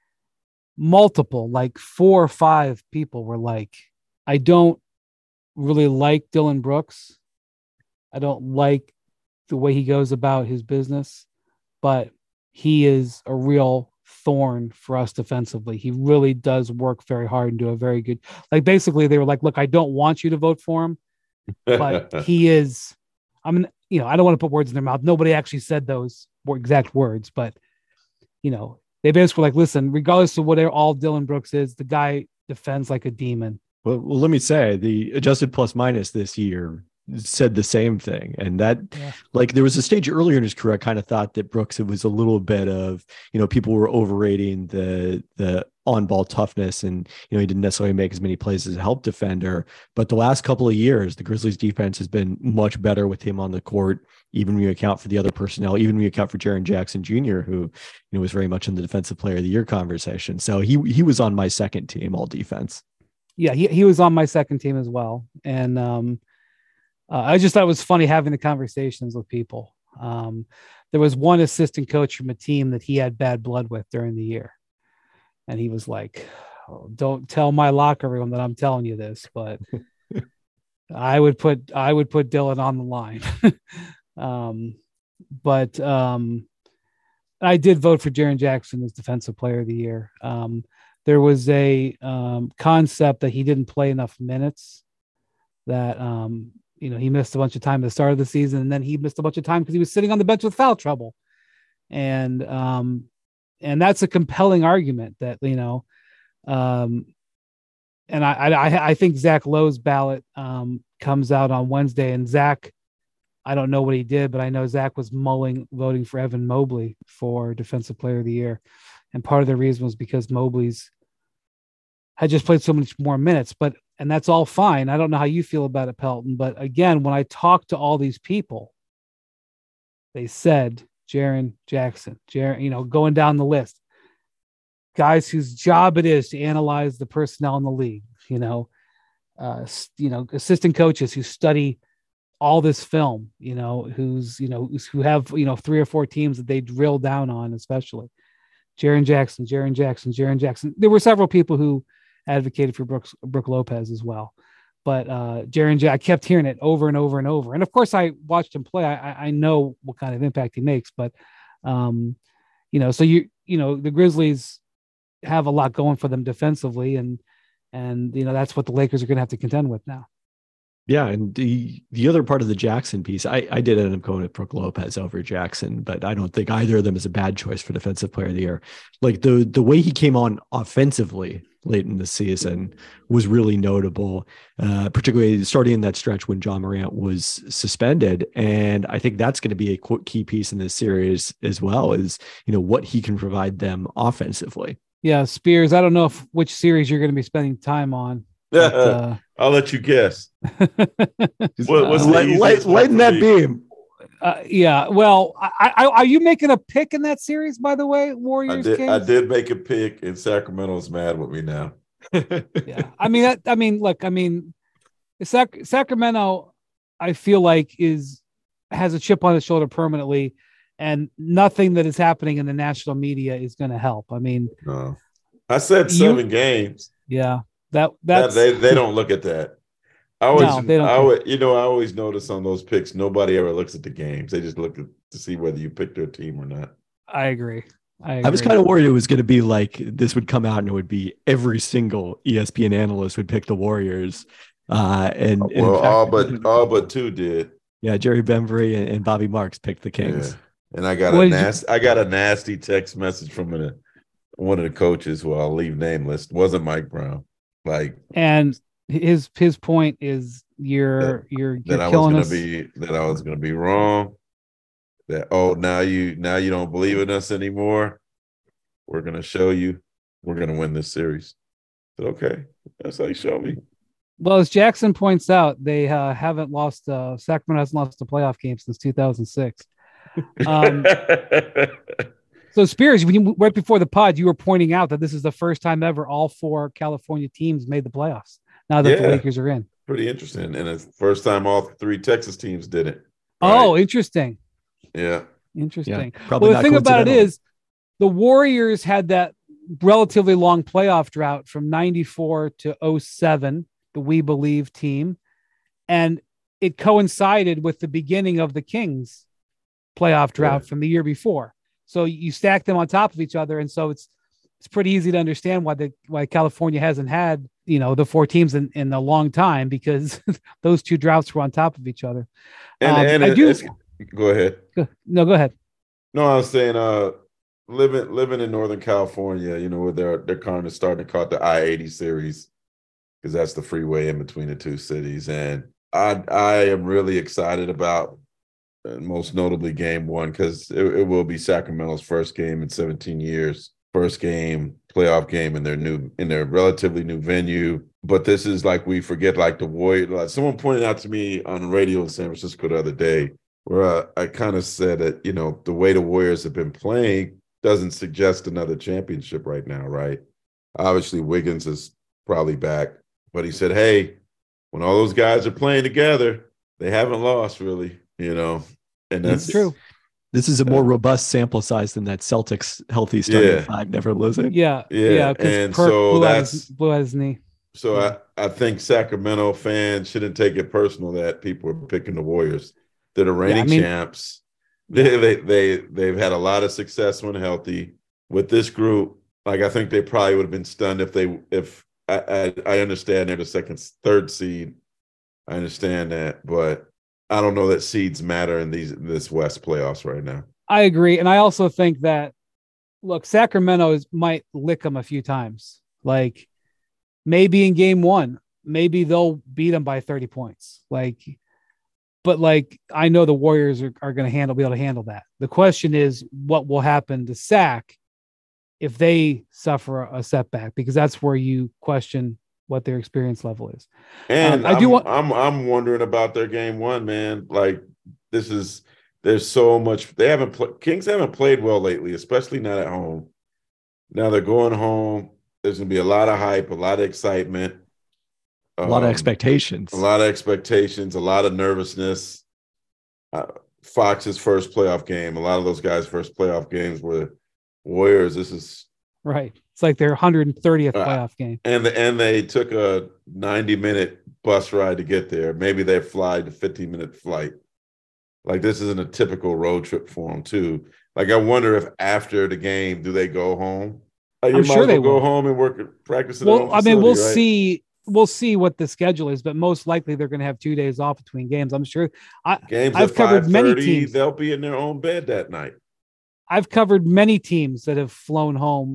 multiple, like four or five people were like, I don't really like Dylan Brooks. I don't like the way he goes about his business, but he is a real thorn for us defensively. He really does work very hard and do a very good, like basically they were like, look, I don't want you to vote for him, but he is, I mean, you know, I don't want to put words in their mouth. Nobody actually said those exact words, but you know, they basically were like, listen, regardless of what all Dylan Brooks is, the guy defends like a demon. Well, well, let me say the adjusted plus minus this year said the same thing. And that, Yeah. like, there was a stage earlier in his career, I kind of thought that Brooks, it was a little bit of, you know, people were overrating the, the on ball toughness, and, you know, he didn't necessarily make as many plays as a help defender. But the last couple of years, the Grizzlies defense has been much better with him on the court, even when you account for the other personnel, even when you account for Jaren Jackson Junior, who, you know, was very much in the defensive player of the year conversation. So he, he was on my second team all defense. Yeah. He, he was on my second team as well. And, um, Uh, I just thought it was funny having the conversations with people. Um, there was one assistant coach from a team that he had bad blood with during the year. And he was like, oh, don't tell my locker room that I'm telling you this, but I would put, I would put Dylan on the line. um, but um, I did vote for Jaren Jackson as defensive player of the year. Um, there was a um, concept that he didn't play enough minutes, that, um, you know, he missed a bunch of time at the start of the season, and then he missed a bunch of time because he was sitting on the bench with foul trouble. And, um, and that's a compelling argument that, you know, um, and I, I, I think Zach Lowe's ballot um, comes out on Wednesday, and Zach, I don't know what he did, but I know Zach was mulling voting for Evan Mobley for defensive player of the year. And part of the reason was because Mobley's had just played so much more minutes, but, and that's all fine. I don't know how you feel about it, Pelton, but again, when I talked to all these people, they said Jaren Jackson, Jaren, you know, going down the list, guys whose job it is to analyze the personnel in the league, you know, uh, you know, assistant coaches who study all this film, you know, who's, you know, who have, you know, three or four teams that they drill down on, especially Jaren Jackson, Jaren Jackson, Jaren Jackson. There were several people who advocated for Brooks, Brook Lopez as well. But uh, Jaren Jackson, I kept hearing it over and over and over. And of course, I watched him play. I, I know what kind of impact he makes. But, um, you know, so you, you know, the Grizzlies have a lot going for them defensively. And, and you know, that's what the Lakers are going to have to contend with now. Yeah, and the the other part of the Jackson piece, I, I did end up going with Brook Lopez over Jackson, but I don't think either of them is a bad choice for defensive player of the year. Like the the way he came on offensively late in the season was really notable, uh, particularly starting in that stretch when John Morant was suspended. And I think that's going to be a key piece in this series as well, is, you know, what he can provide them offensively. Yeah, Spears, I don't know if which series you're going to be spending time on. But, uh, I'll let you guess. what, what's uh, the light, lighten that me? beam. Uh, yeah, well, I, I, are you making a pick in that series, by the way, Warriors? I did, Kings? I did make a pick, and Sacramento's mad with me now. Yeah, I mean, I, I mean, look, I mean, Sac- Sacramento, I feel like is has a chip on his shoulder permanently, and nothing that is happening in the national media is going to help. I mean, no, I said you, seven games. Yeah, that that's that, they they don't look at that. I always, no, they don't I always, you know, I always notice on those picks, nobody ever looks at the games. They just look at, to see whether you picked their team or not. I agree. I, agree. I was kind of worried it was going to be like this would come out and it would be every single E S P N analyst would pick the Warriors. Uh, and, and well, fact, all but all but two did. Yeah, Jerry Bembry and, and Bobby Marks picked the Kings. Yeah. And I got what a nasty, you- I got a nasty text message from a, one of the coaches who I'll leave nameless. It wasn't Mike Brown. Like, and his his point is you're that, you're, you're that I was killing gonna us. be that I was gonna be wrong. That oh now you now you don't believe in us anymore. We're gonna show you. We're gonna win this series. I said, okay, that's how you show me. Well, as Jackson points out, they uh, haven't lost. Uh, Sacramento hasn't lost a playoff game since two thousand six. Um, so Spears, when you, right before the pod, you were pointing out that this is the first time ever all four California teams made the playoffs. Now that yeah, the Lakers are in, pretty interesting, and it's the first time all three Texas teams did it. Right? Oh, interesting. Yeah, interesting. Yeah, well, the thing about it is, the Warriors had that relatively long playoff drought from ninety-four to oh seven, the We Believe team, and it coincided with the beginning of the Kings playoff drought yeah. from the year before. So you stack them on top of each other, and so it's it's pretty easy to understand why the why California hasn't had, you know, the four teams in, in a long time, because those two droughts were on top of each other. And, um, and I it, do. Go ahead. Go, no, go ahead. No, I was saying, uh, living living in Northern California, you know, where they're they're kind of starting to call it the I eighty series, because that's the freeway in between the two cities, and I I am really excited about, uh, most notably Game One, because it, it will be Sacramento's first game in seventeen years. First game, playoff game in their new, in their relatively new venue. But this is like, we forget, like the Warriors. Like someone pointed out to me on the radio in San Francisco the other day, where uh, I kind of said that, you know, the way the Warriors have been playing doesn't suggest another championship right now, right? Obviously, Wiggins is probably back, but he said, hey, when all those guys are playing together, they haven't lost really, you know, and that's it's true. This is a more robust sample size than that Celtics healthy starting yeah. five never losing. Yeah, yeah, yeah. And Perk so blew that's out his, blew out his knee. So yeah. I, I think Sacramento fans shouldn't take it personal that people are picking the Warriors. They're the reigning yeah, I mean, champs. They, they they they've had a lot of success when healthy. With this group, like I think they probably would have been stunned if they if I I, I understand they're the second third seed. I understand that, but I don't know that seeds matter in these this West playoffs right now. I agree. And I also think that, look, Sacramento is, might lick them a few times. Like maybe in game one, maybe they'll beat them by thirty points. Like, but like, I know the Warriors are, are going to handle, be able to handle that. The question is what will happen to Sac if they suffer a setback, because that's where you question what their experience level is. And um, I do I'm, want, I'm, I'm wondering about their game one, man. Like this is, there's so much. They haven't played. Kings haven't played well lately, especially not at home. Now they're going home. There's going to be a lot of hype, a lot of excitement, a lot um, of expectations, a lot of expectations, a lot of nervousness. Uh, Fox's first playoff game. A lot of those guys' first playoff games were Warriors. This is right. It's like their one hundred thirtieth uh, playoff game, and the, and they took a ninety minute bus ride to get there. Maybe they fly the fifteen minute flight. Like this isn't a typical road trip for them too. Like I wonder if after the game, do they go home? Like, I'm sure they well go will. home and work practice. Well, I mean, we'll right? see. We'll see what the schedule is, but most likely they're going to have two days off between games. I'm sure. I, games I've at covered many teams. They'll be in their own bed that night. I've covered many teams that have flown home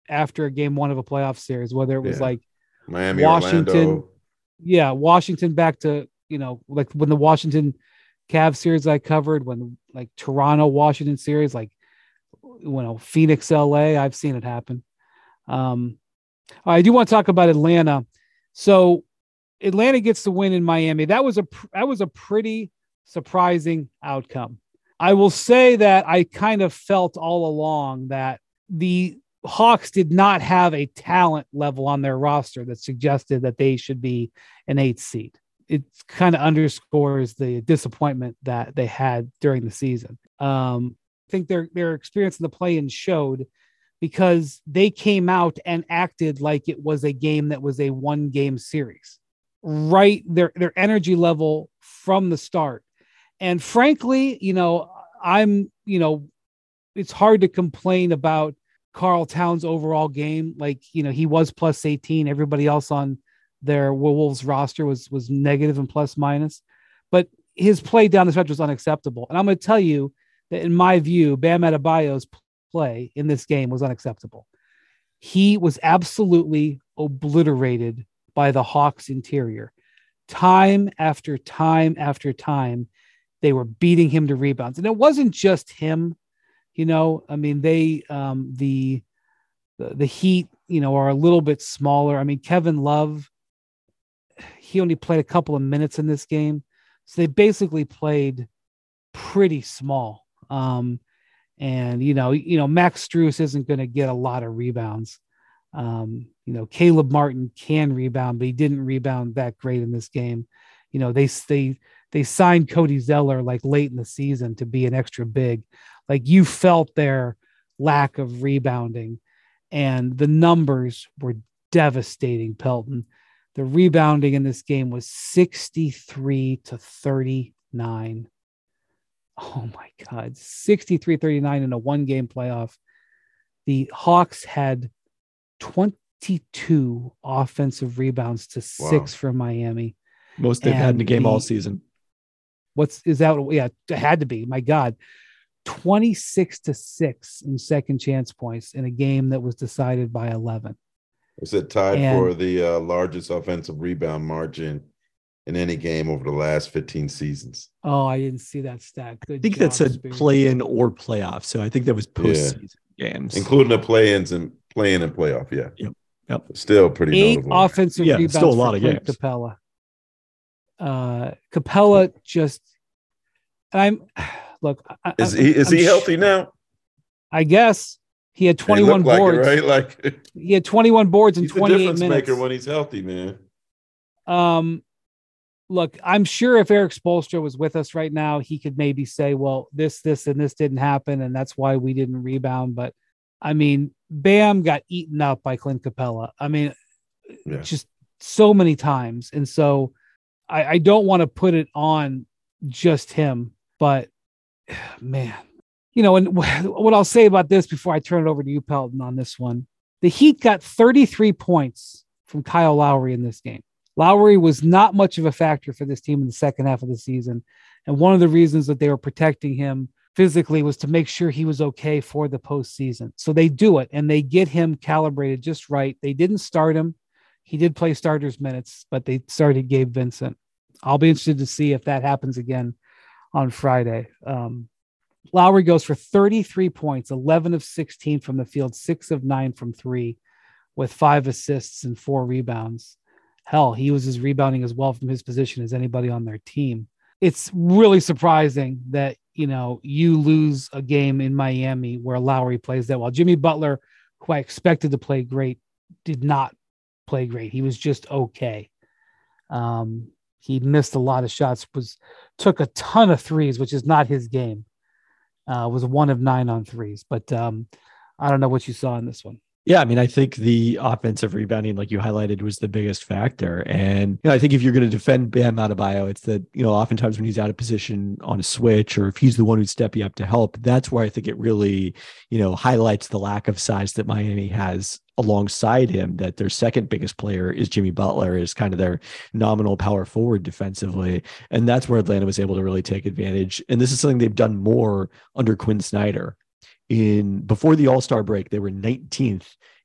after game one of a playoff series, whether it was Yeah. like Miami, Washington, Orlando. yeah, Washington back to, you know, like when the Washington Cavs series I covered, when like Toronto, Washington series, like, you know, Phoenix, L A, I've seen it happen. Um, I do want to talk about Atlanta. So Atlanta gets the win in Miami. That was a, that was a pretty surprising outcome. I will say that I kind of felt all along that the Hawks did not have a talent level on their roster that suggested that they should be an eighth seed. It kind of underscores the disappointment that they had during the season. Um, I think their their experience in the play-in showed, because they came out and acted like it was a game that was a one-game series. Right, their their energy level from the start. And frankly, you know, I'm, you know, it's hard to complain about Karl Towns' overall game. Like, you know, he was plus eighteen. Everybody else on their Wolves roster was was negative and plus minus. But his play down the stretch was unacceptable. And I'm going to tell you that, in my view, Bam Adebayo's play in this game was unacceptable. He was absolutely obliterated by the Hawks interior. Time after time after time, they were beating him to rebounds. And it wasn't just him, you know, I mean, they, um, the, the, the Heat, you know, are a little bit smaller. I mean, Kevin Love, he only played a couple of minutes in this game. So they basically played pretty small. Um, and, you know, you know, Max Strus isn't going to get a lot of rebounds. Um, you know, Caleb Martin can rebound, but he didn't rebound that great in this game. You know, they, they, they signed Cody Zeller like late in the season to be an extra big. Like, you felt their lack of rebounding, and the numbers were devastating. Pelton, the rebounding in this game was sixty-three to thirty-nine. Oh my God. sixty-three thirty-nine in a one game playoff. The Hawks had twenty-two offensive rebounds to Wow. six for Miami. Most they've had in a And game the- all season. What's is that? Yeah, it had to be. My God, twenty-six to six in second chance points in a game that was decided by eleven. It's it tied And- for the uh, largest offensive rebound margin in any game over the last fifteen seasons. Oh, I didn't see that stat. Good I think job, that said Spears. play-in or playoff. So I think that was postseason games. Including the play-ins and play-in and playoff, yeah. Yep. Yep. Still pretty Eight notable. offensive Yeah, rebounds still a lot for of Clint games. Capella. Uh, Capella just. I'm look. I, Is I'm- he is I'm he sh- healthy now? I guess he had He twenty-one looked like boards. it, right? Like He had twenty-one boards in he's the twenty-eight difference minutes. maker when he's healthy, man. Um, look, I'm sure if Eric Spoelstra was with us right now, he could maybe say, well, this, this, and this didn't happen, and that's why we didn't rebound. But I mean, Bam got eaten up by Clint Capella. I mean, Yeah. just so many times. And so I, I don't want to put it on just him, but man, you know, and what I'll say about this before I turn it over to you, Pelton, on this one, the Heat got thirty-three points from Kyle Lowry in this game. Lowry was not much of a factor for this team in the second half of the season. And one of the reasons that they were protecting him physically was to make sure he was okay for the postseason. So they do it, and they get him calibrated just right. They didn't start him. He did play starters minutes, but they started Gabe Vincent. I'll be interested to see if that happens again on Friday. Um, Lowry goes for thirty-three points, eleven of sixteen from the field, six of nine from three, with five assists and four rebounds. Hell, he was as rebounding as well from his position as anybody on their team. It's really surprising that, you know, you lose a game in Miami where Lowry plays that well. Jimmy Butler, who I expected to play great, did not play great. He was just okay. Um, he missed a lot of shots, was took a ton of threes, which is not his game. Uh, was one of nine on threes, but um, I don't know what you saw in this one. Yeah, I mean, I think the offensive rebounding, like you highlighted, was the biggest factor. And you know, I think if you're going to defend Bam Adebayo, it's that, you know, oftentimes when he's out of position on a switch, or if he's the one who's stepping up to help, that's where I think it really, you know, highlights the lack of size that Miami has alongside him. That their second biggest player is Jimmy Butler, is kind of their nominal power forward defensively. And that's where Atlanta was able to really take advantage. And this is something they've done more under Quinn Snyder. In before the All-Star break, they were nineteenth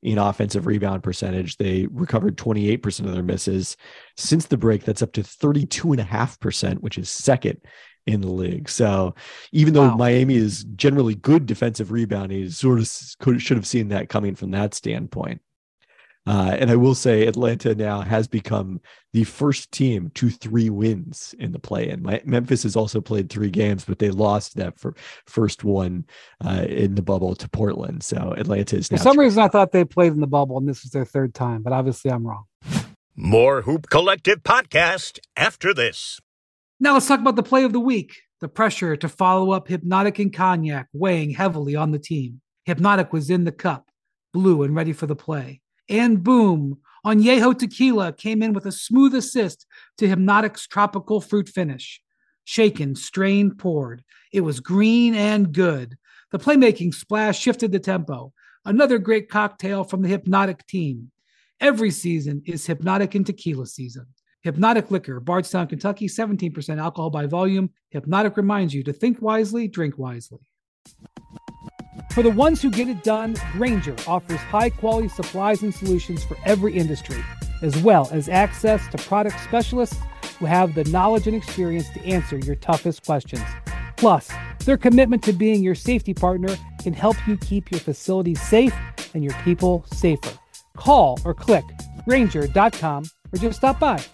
in offensive rebound percentage. They recovered twenty-eight percent of their misses. Since the break, that's up to thirty-two point five percent, which is second in the league. So even though Wow. Miami is generally good defensive rebounding, sort of could, should have seen that coming from that standpoint. Uh, and I will say Atlanta now has become the first team to three wins in the play-in. My, Memphis has also played three games, but they lost that for first one uh, in the bubble to Portland. So Atlanta is now. For some reason, I thought they played in the bubble, and this was their third time, but obviously I'm wrong. More Hoop Collective podcast after this. Now let's talk about the play of the week. The pressure to follow up Hypnotic and Cognac weighing heavily on the team. Hypnotic was in the cup, blue and ready for the play. And boom, Añejo Tequila came in with a smooth assist to Hypnotic's tropical fruit finish. Shaken, strained, poured. It was green and good. The playmaking splash shifted the tempo. Another great cocktail from the Hypnotic team. Every season is Hypnotic and Tequila season. Hypnotic Liquor, Bardstown, Kentucky, seventeen percent alcohol by volume. Hypnotic reminds you to think wisely, drink wisely. For the ones who get it done, Grainger offers high-quality supplies and solutions for every industry, as well as access to product specialists who have the knowledge and experience to answer your toughest questions. Plus, their commitment to being your safety partner can help you keep your facilities safe and your people safer. Call or click Grainger dot com or just stop by.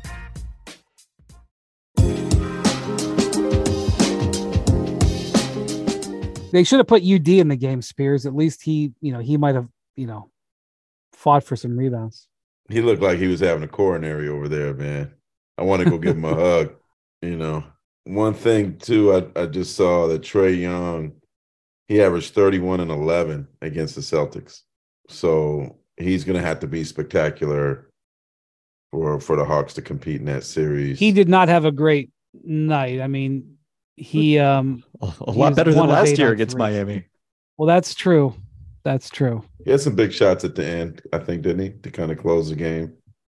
They should have put U D in the game, Spears. At least he, you know, he might have, you know, fought for some rebounds. He looked like he was having a coronary over there, man. I want to go give him a hug. You know, one thing too, I, I just saw that Trae Young, he averaged thirty-one and eleven against the Celtics. So he's going to have to be spectacular for, for the Hawks to compete in that series. He did not have a great night. I mean, he um a, a lot better than last year against Miami. Well, that's true. That's true. He had some big shots at the end, I think, didn't he, to kind of close the game?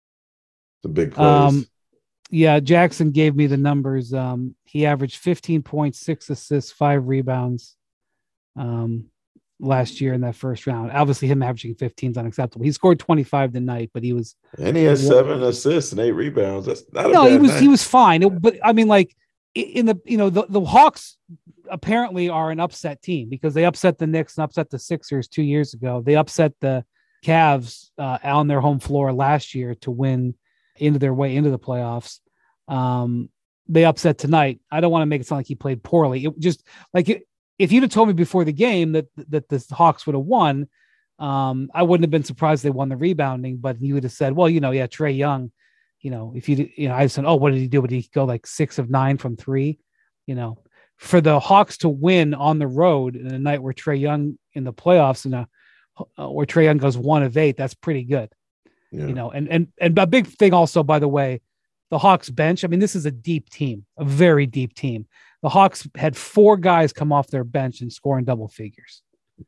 The big plays. Um, yeah, Jackson gave me the numbers. Um, he averaged fifteen points, six assists, five rebounds um, last year in that first round. Obviously, him averaging fifteen is unacceptable. He scored twenty-five tonight, but he was and he had seven assists and eight rebounds. That's not a no, bad he was night. he was fine. It, but I mean, like in the you know the, the Hawks apparently are an upset team because they upset the Knicks and upset the Sixers two years ago. They upset the Cavs uh, on their home floor last year to win into their way into the playoffs. Um, they upset tonight. I don't want to make it sound like he played poorly. It just like it, if you'd have told me before the game that that the Hawks would have won, um, I wouldn't have been surprised they won the rebounding. But you would have said, well, you know, yeah, Trae Young. You know, if you, you know, I said, oh, what did he do? Would he go like six of nine from three? You know, for the Hawks to win on the road in a night where Trae Young in the playoffs and a uh, where Trae Young goes one of eight, that's pretty good. Yeah. You know, and and and a big thing also, by the way, the Hawks bench. I mean, this is a deep team, a very deep team. The Hawks had four guys come off their bench and score in double figures.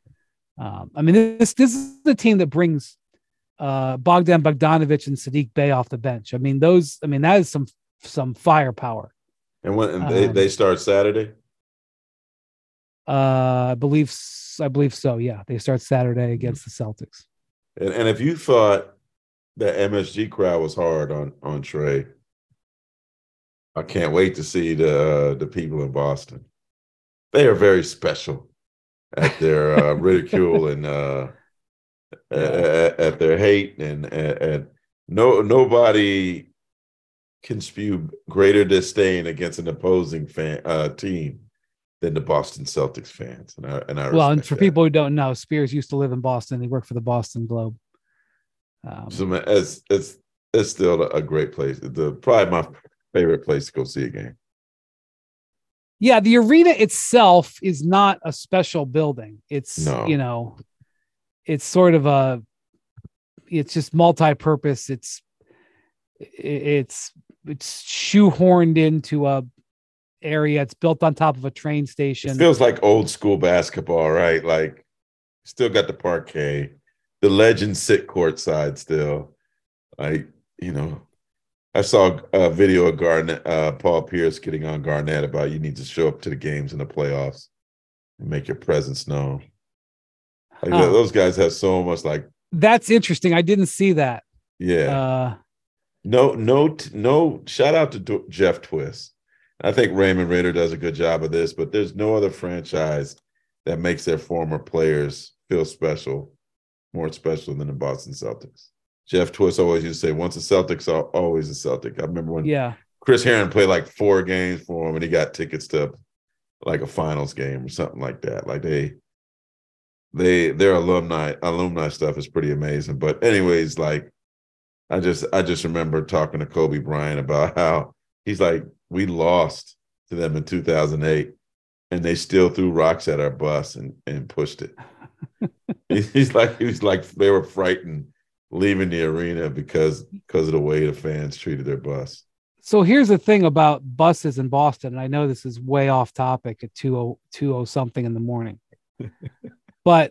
Um, I mean, this this is the team that brings uh, Bogdan Bogdanović and Sadiq Bey off the bench. I mean, those. I mean, that is some some firepower. And when and they Um, they start Saturday. Uh, I believe I believe so. Yeah, they start Saturday against the Celtics. And, and if you thought that M S G crowd was hard on on Trae, I can't wait to see the uh, the people in Boston. They are very special at their uh, ridicule and uh, at, at their hate, and, and, and no nobody can spew greater disdain against an opposing fan uh, team than the Boston Celtics fans. And I, and I Well, and respect for that. people who don't know, Spears used to live in Boston. He worked for the Boston Globe. Um, So man, it's it's it's still a great place. The probably my favorite place to go see a game. yeah, the arena itself is not a special building. It's No. you know, it's sort of a, it's just multi-purpose. It's it's it's shoehorned into a area. It's built on top of a train station. It feels like old school basketball, right? Like still got the parquet. The legends sit courtside still. Like, you know, I saw a video of Garnett, uh, Paul Pierce getting on Garnett about you need to show up to the games in the playoffs and make your presence known. Like, Huh. those guys have so much like That's interesting. I didn't see that. Yeah. Uh, no, no, no. Shout out to D- Jeff Twist. I think Raymond Rader does a good job of this, but there's no other franchise that makes their former players feel special, more special than the Boston Celtics. Jeff Twist always used to say, once a Celtic's always a Celtic. I remember when yeah. Chris Herron played like four games for him and he got tickets to like a finals game or something like that. Like they, they, their alumni, alumni stuff is pretty amazing. But anyways, like I just, I just remember talking to Kobe Bryant about how he's like, we lost to them in two thousand eight and they still threw rocks at our bus and, and pushed it. He's like, he was like, they were frightened leaving the arena because, because of the way the fans treated their bus. So here's the thing about buses in Boston. And I know this is way off topic at two oh something in the morning, but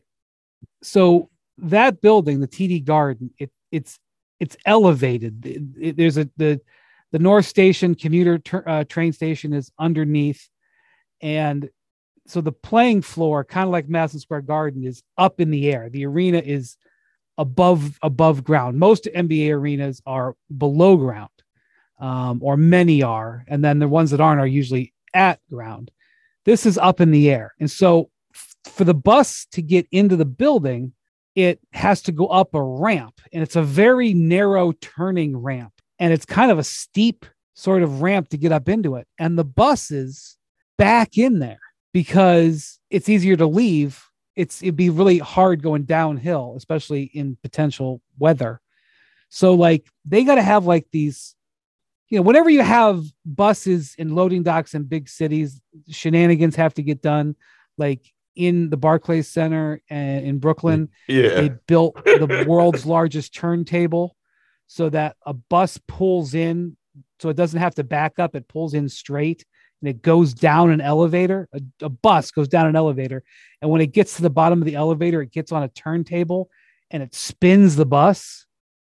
so that building, the T D Garden, it it's, it's elevated. It, it, there's a, the, the North Station commuter ter, uh, train station is underneath. And so the playing floor, kind of like Madison Square Garden, is up in the air. The arena is above, above ground. Most N B A arenas are below ground. Um, or many are, and then the ones that aren't are usually at ground. This is up in the air. And so f- for the bus to get into the building, it has to go up a ramp, and it's a very narrow turning ramp, and it's kind of a steep sort of ramp to get up into it. And the bus is back in there because it's easier to leave. It's, it'd be really hard going downhill, especially in potential weather. So like they got to have like these, you know, whenever you have buses and loading docks in big cities, shenanigans have to get done. Like in the Barclays Center and in Brooklyn, yeah. they built the world's largest turntable so that a bus pulls in, so it doesn't have to back up. It pulls in straight and it goes down an elevator. A, a bus goes down an elevator. And when it gets to the bottom of the elevator, it gets on a turntable and it spins the bus.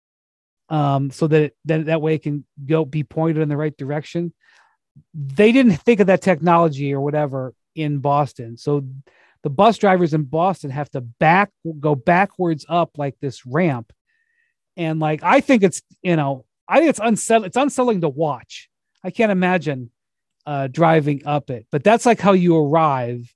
Um, so that it, that that way it can go be pointed in the right direction. They didn't think of that technology or whatever in Boston. So the bus drivers in Boston have to back go backwards up like this ramp. And like, I think it's, you know, I think it's unsettling. It's unsettling to watch. I can't imagine uh, driving up it, but that's like how you arrive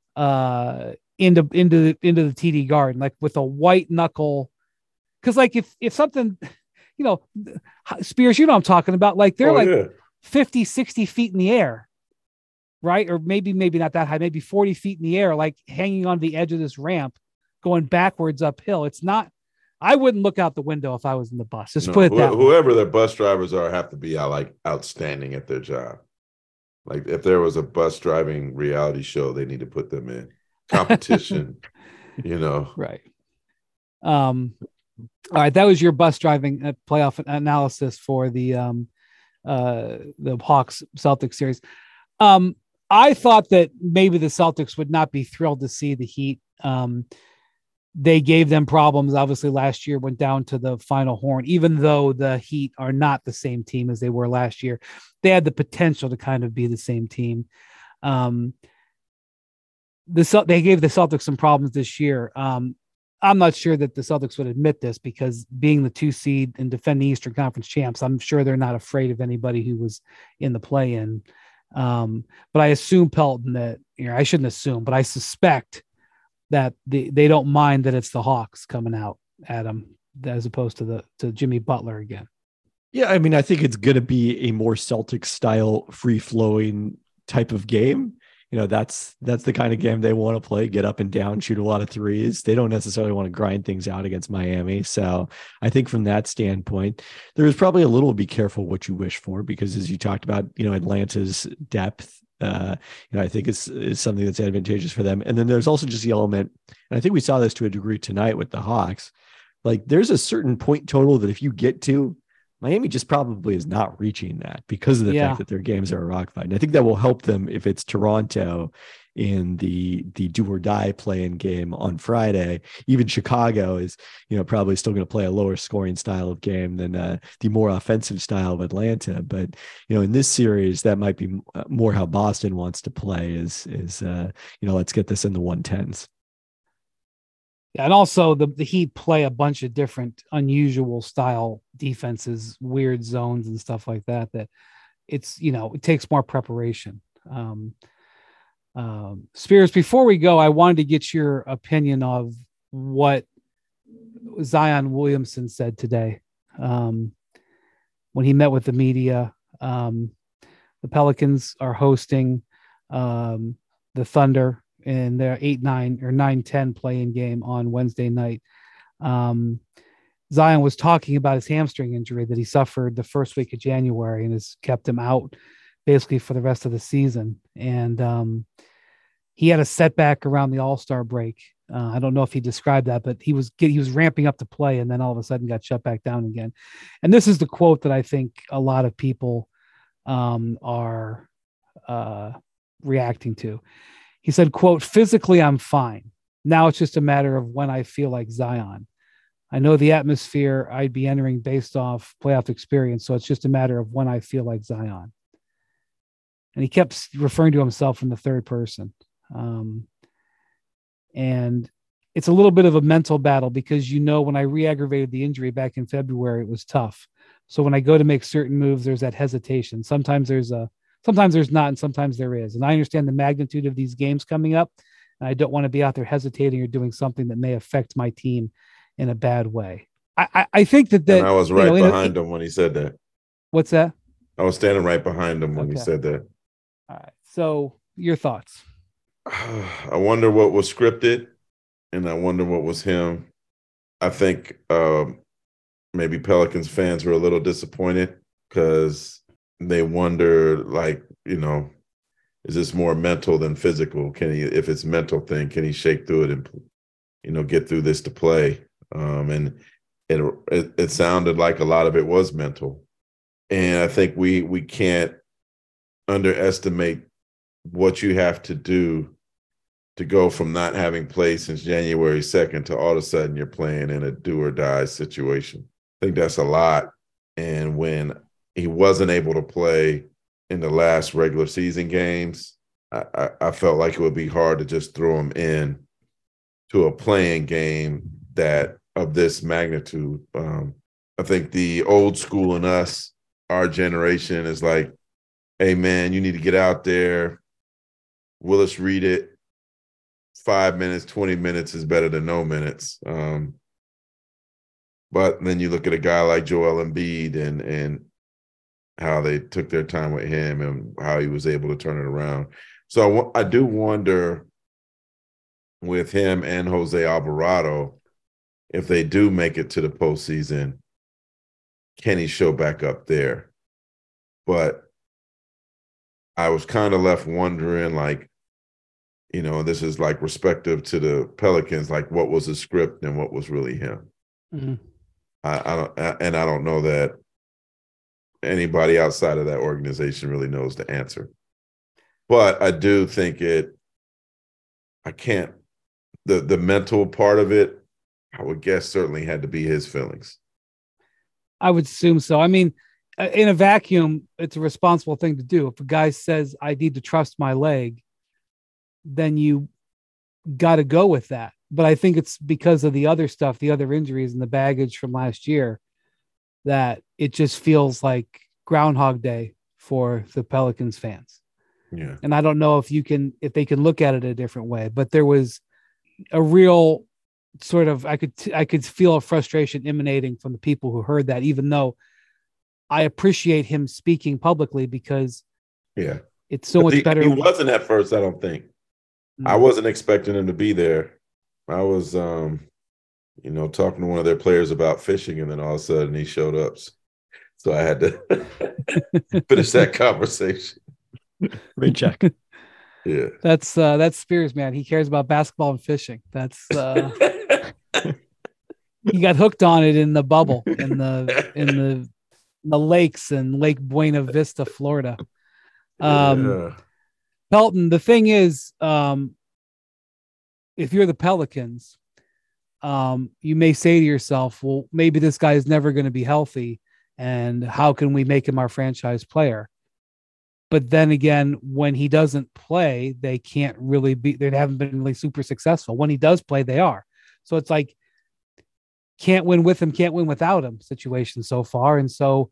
uh, into, into, into the T D Garden, like with a white knuckle. Cause like if, if something, you know, Spears, you know what I'm talking about. Like they're oh, like yeah. fifty, sixty feet in the air, right? Or maybe, maybe not that high, maybe forty feet in the air, like hanging on the edge of this ramp, going backwards uphill. It's not, I wouldn't look out the window if I was in the bus. Just no, put it wh- that way. Whoever their bus drivers are have to be out, like outstanding at their job. Like if there was a bus driving reality show, they need to put them in competition, you know? Right. Um, all right. That was your bus driving uh, playoff analysis for the, um, uh, the Hawks Celtics series. Um, I thought that maybe the Celtics would not be thrilled to see the Heat. Um, they gave them problems. Obviously last year went down to the final horn, even though the Heat are not the same team as they were last year. They had the potential to kind of be the same team. Um, the, they gave the Celtics some problems this year. Um, I'm not sure that the Celtics would admit this because being the two seed and defending Eastern Conference champs, I'm sure they're not afraid of anybody who was in the play-in. Um, but I assume Pelton that, you know, I shouldn't assume, but I suspect that the, they don't mind that it's the Hawks coming out at them as opposed to the, to Jimmy Butler again. Yeah. I mean, I think it's going to be a more Celtic style, free flowing type of game. You know, that's, that's the kind of game they want to play, get up and down, shoot a lot of threes. They don't necessarily want to grind things out against Miami. So I think from that standpoint, there is probably a little be careful what you wish for, because as you talked about, you know, Atlanta's depth, uh, you know, I think is, is something that's advantageous for them. And then there's also just the element, and I think we saw this to a degree tonight with the Hawks, like there's a certain point total that if you get to, Miami just probably is not reaching that because of the Yeah. fact that their games are a rock fight. And I think that will help them if it's Toronto in the, the do or die play-in game on Friday. Even Chicago is, you know, probably still going to play a lower scoring style of game than uh, the more offensive style of Atlanta. But, you know, in this series, that might be more how Boston wants to play is, is uh, you know, let's get this in the one tens. Yeah, and also the, the Heat play a bunch of different unusual style defenses, weird zones and stuff like that, that it's, you know, it takes more preparation. Um, um, Spears, before we go, I wanted to get your opinion of what Zion Williamson said today um, when he met with the media. Um, the Pelicans are hosting um, the Thunder in their eight nine or nine ten playing game on Wednesday night. Um, Zion was talking about his hamstring injury that he suffered the first week of January and has kept him out basically for the rest of the season. And um, he had a setback around the All-Star break. Uh, I don't know if he described that, but he was get, he was ramping up to play and then all of a sudden got shut back down again. And this is the quote that I think a lot of people um, are uh, reacting to. He said, quote, "Physically, I'm fine. Now it's just a matter of when I feel like Zion. I know the atmosphere I'd be entering based off playoff experience, so it's just a matter of when I feel like Zion." And he kept referring to himself in the third person. Um, and it's a little bit of a mental battle because, you know, when I re-aggravated the injury back in February, it was tough. So when I go to make certain moves, there's that hesitation. Sometimes there's a Sometimes there's not, and sometimes there is. And I understand the magnitude of these games coming up, and I don't want to be out there hesitating or doing something that may affect my team in a bad way. I, I, I think that that and I was right you know, behind a, him when he said that. What's that? I was standing right behind him when Okay. he said that. All right. So your thoughts? I wonder what was scripted, and I wonder what was him. I think um, maybe Pelicans fans were a little disappointed because they wonder, like, you know, is this more mental than physical? Can he, if it's mental thing, can he shake through it and, you know, get through this to play? Um, and it, it it sounded like a lot of it was mental. And I think we we can't underestimate what you have to do to go from not having played since January second to all of a sudden you're playing in a do or die situation. I think that's a lot. And when he wasn't able to play in the last regular season games, I, I, I felt like it would be hard to just throw him in to a playing game that of this magnitude. Um, I think the old school in us, our generation, is like, hey, man, you need to get out there. Willis Reed it. Five minutes, twenty minutes is better than no minutes. Um, but then you look at a guy like Joel Embiid and and how they took their time with him and how he was able to turn it around. So I, I do wonder with him and Jose Alvarado, if they do make it to the postseason, can he show back up there? But I was kind of left wondering, like, you know, this is like respective to the Pelicans, like what was the script and what was really him. Mm-hmm. I, I don't, and I don't know that anybody outside of that organization really knows the answer. But I do think it, I can't, the the mental part of it, I would guess certainly had to be his feelings. I would assume so. I mean, in a vacuum, it's a responsible thing to do. If a guy says, I need to trust my leg, then you got to go with that. But I think it's because of the other stuff, the other injuries and the baggage from last year, that it just feels like Groundhog Day for the Pelicans fans. Yeah. And I don't know if you can, if they can look at it a different way, but there was a real sort of, I could, I could feel a frustration emanating from the people who heard that, even though I appreciate him speaking publicly because yeah, it's so but much he, better. He wasn't at first, I don't think. Mm-hmm. I wasn't expecting him to be there. I was, um, you know, talking to one of their players about fishing, and then all of a sudden he showed up. So I had to finish that conversation. Great check. Yeah. That's uh, that's Spears, man. He cares about basketball and fishing. That's uh, he got hooked on it in the bubble in the in the in the lakes in Lake Buena Vista, Florida. Um, yeah. Pelton, the thing is, um, if you're the Pelicans, um, you may say to yourself, well, maybe this guy is never going to be healthy, and how can we make him our franchise player? But then again, when he doesn't play, they can't really be, they haven't been really super successful. When he does play, they are. So it's like can't win with him, can't win without him situation so far. And so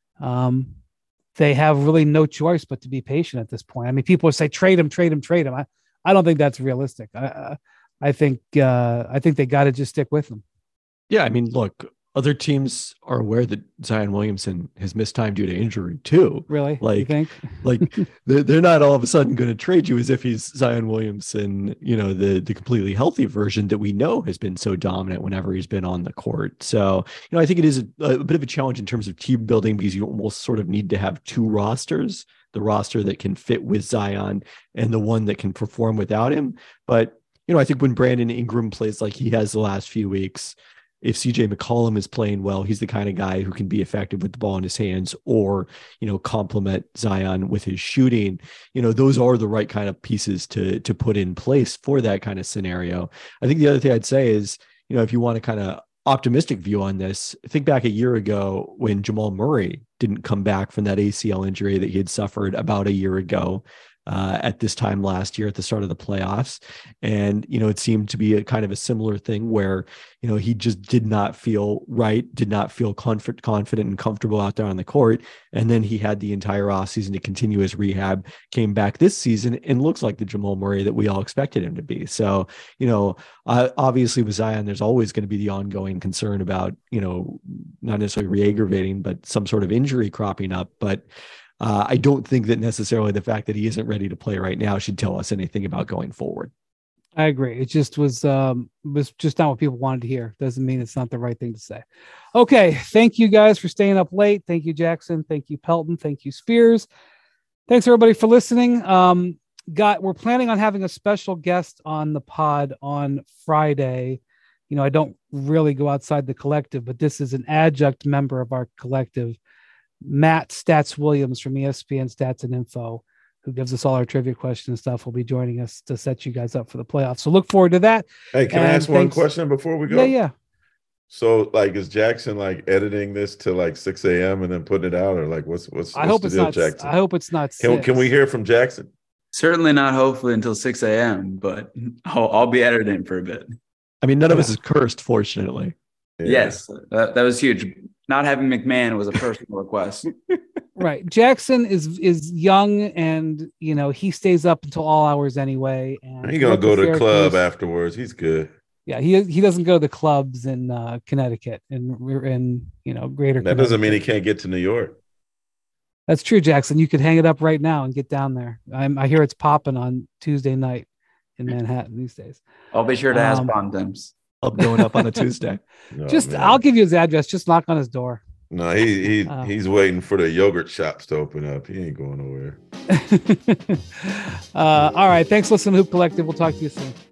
um, they have really no choice but to be patient at this point. I mean, people say trade him, trade him, trade him. I, I don't think that's realistic. I, I think uh, I think they got to just stick with him. Yeah, I mean, look, other teams are aware that Zion Williamson has missed time due to injury too. Really? Like, you think? like they're, they're not all of a sudden going to trade you as if he's Zion Williamson, you know, the the completely healthy version that we know has been so dominant whenever he's been on the court. So, you know, I think it is a, a bit of a challenge in terms of team building because you almost sort of need to have two rosters, the roster that can fit with Zion and the one that can perform without him. But, you know, I think when Brandon Ingram plays like he has the last few weeks, if C J McCollum is playing well, he's the kind of guy who can be effective with the ball in his hands or, you know, complement Zion with his shooting. You know, those are the right kind of pieces to, to put in place for that kind of scenario. I think the other thing I'd say is, you know, if you want to kind of optimistic view on this, think back a year ago when Jamal Murray didn't come back from that A C L injury that he had suffered about a year ago. Uh, at this time last year at the start of the playoffs. And, you know, it seemed to be a kind of a similar thing where, you know, he just did not feel right, did not feel comfort, confident and comfortable out there on the court. And then he had the entire offseason to continue his rehab, came back this season and looks like the Jamal Murray that we all expected him to be. So, you know, uh, obviously with Zion, there's always going to be the ongoing concern about, you know, not necessarily re-aggravating, but some sort of injury cropping up. But Uh, I don't think that necessarily the fact that he isn't ready to play right now should tell us anything about going forward. I agree. It just was um, was just not what people wanted to hear. Doesn't mean it's not the right thing to say. Okay. Thank you guys for staying up late. Thank you, Jackson. Thank you, Pelton. Thank you, Spears. Thanks everybody for listening. Um, got we're planning on having a special guest on the pod on Friday. You know, I don't really go outside the collective, but this is an adjunct member of our collective, Matt Stats Williams from E S P N Stats and Info, who gives us all our trivia questions and stuff, will be joining us to set you guys up for the playoffs. So look forward to that. Hey, can and I ask thanks. one question before we go? Yeah, yeah. So, like, is Jackson like editing this to like six a.m. and then putting it out, or like what's what's, I what's hope the it's deal, not. Jackson? I hope it's not. Can six. can we hear from Jackson? Certainly not hopefully until six a.m., but I'll, I'll be editing for a bit. I mean, none of Yeah. us is cursed, fortunately. Yeah. Yes, that, that was huge. Not having McMahon was a personal request. Right. Jackson is is young, and you know he stays up until all hours anyway. And He's gonna go to the Syracuse- club afterwards. He's good. Yeah, he he doesn't go to the clubs in uh, Connecticut and we're in you know greater. That doesn't mean he Connecticut. can't get to New York. That's true, Jackson. You could hang it up right now and get down there. I'm, I hear it's popping on Tuesday night in Manhattan these days. I'll be sure to ask Um, Bontemps. Up going up on a Tuesday. No, Just man. I'll give you his address. Just knock on his door. No, he he Oh. he's waiting for the yogurt shops to open up. He ain't going nowhere. uh, all right. Thanks for listening to Hoop Collective. We'll talk to you soon.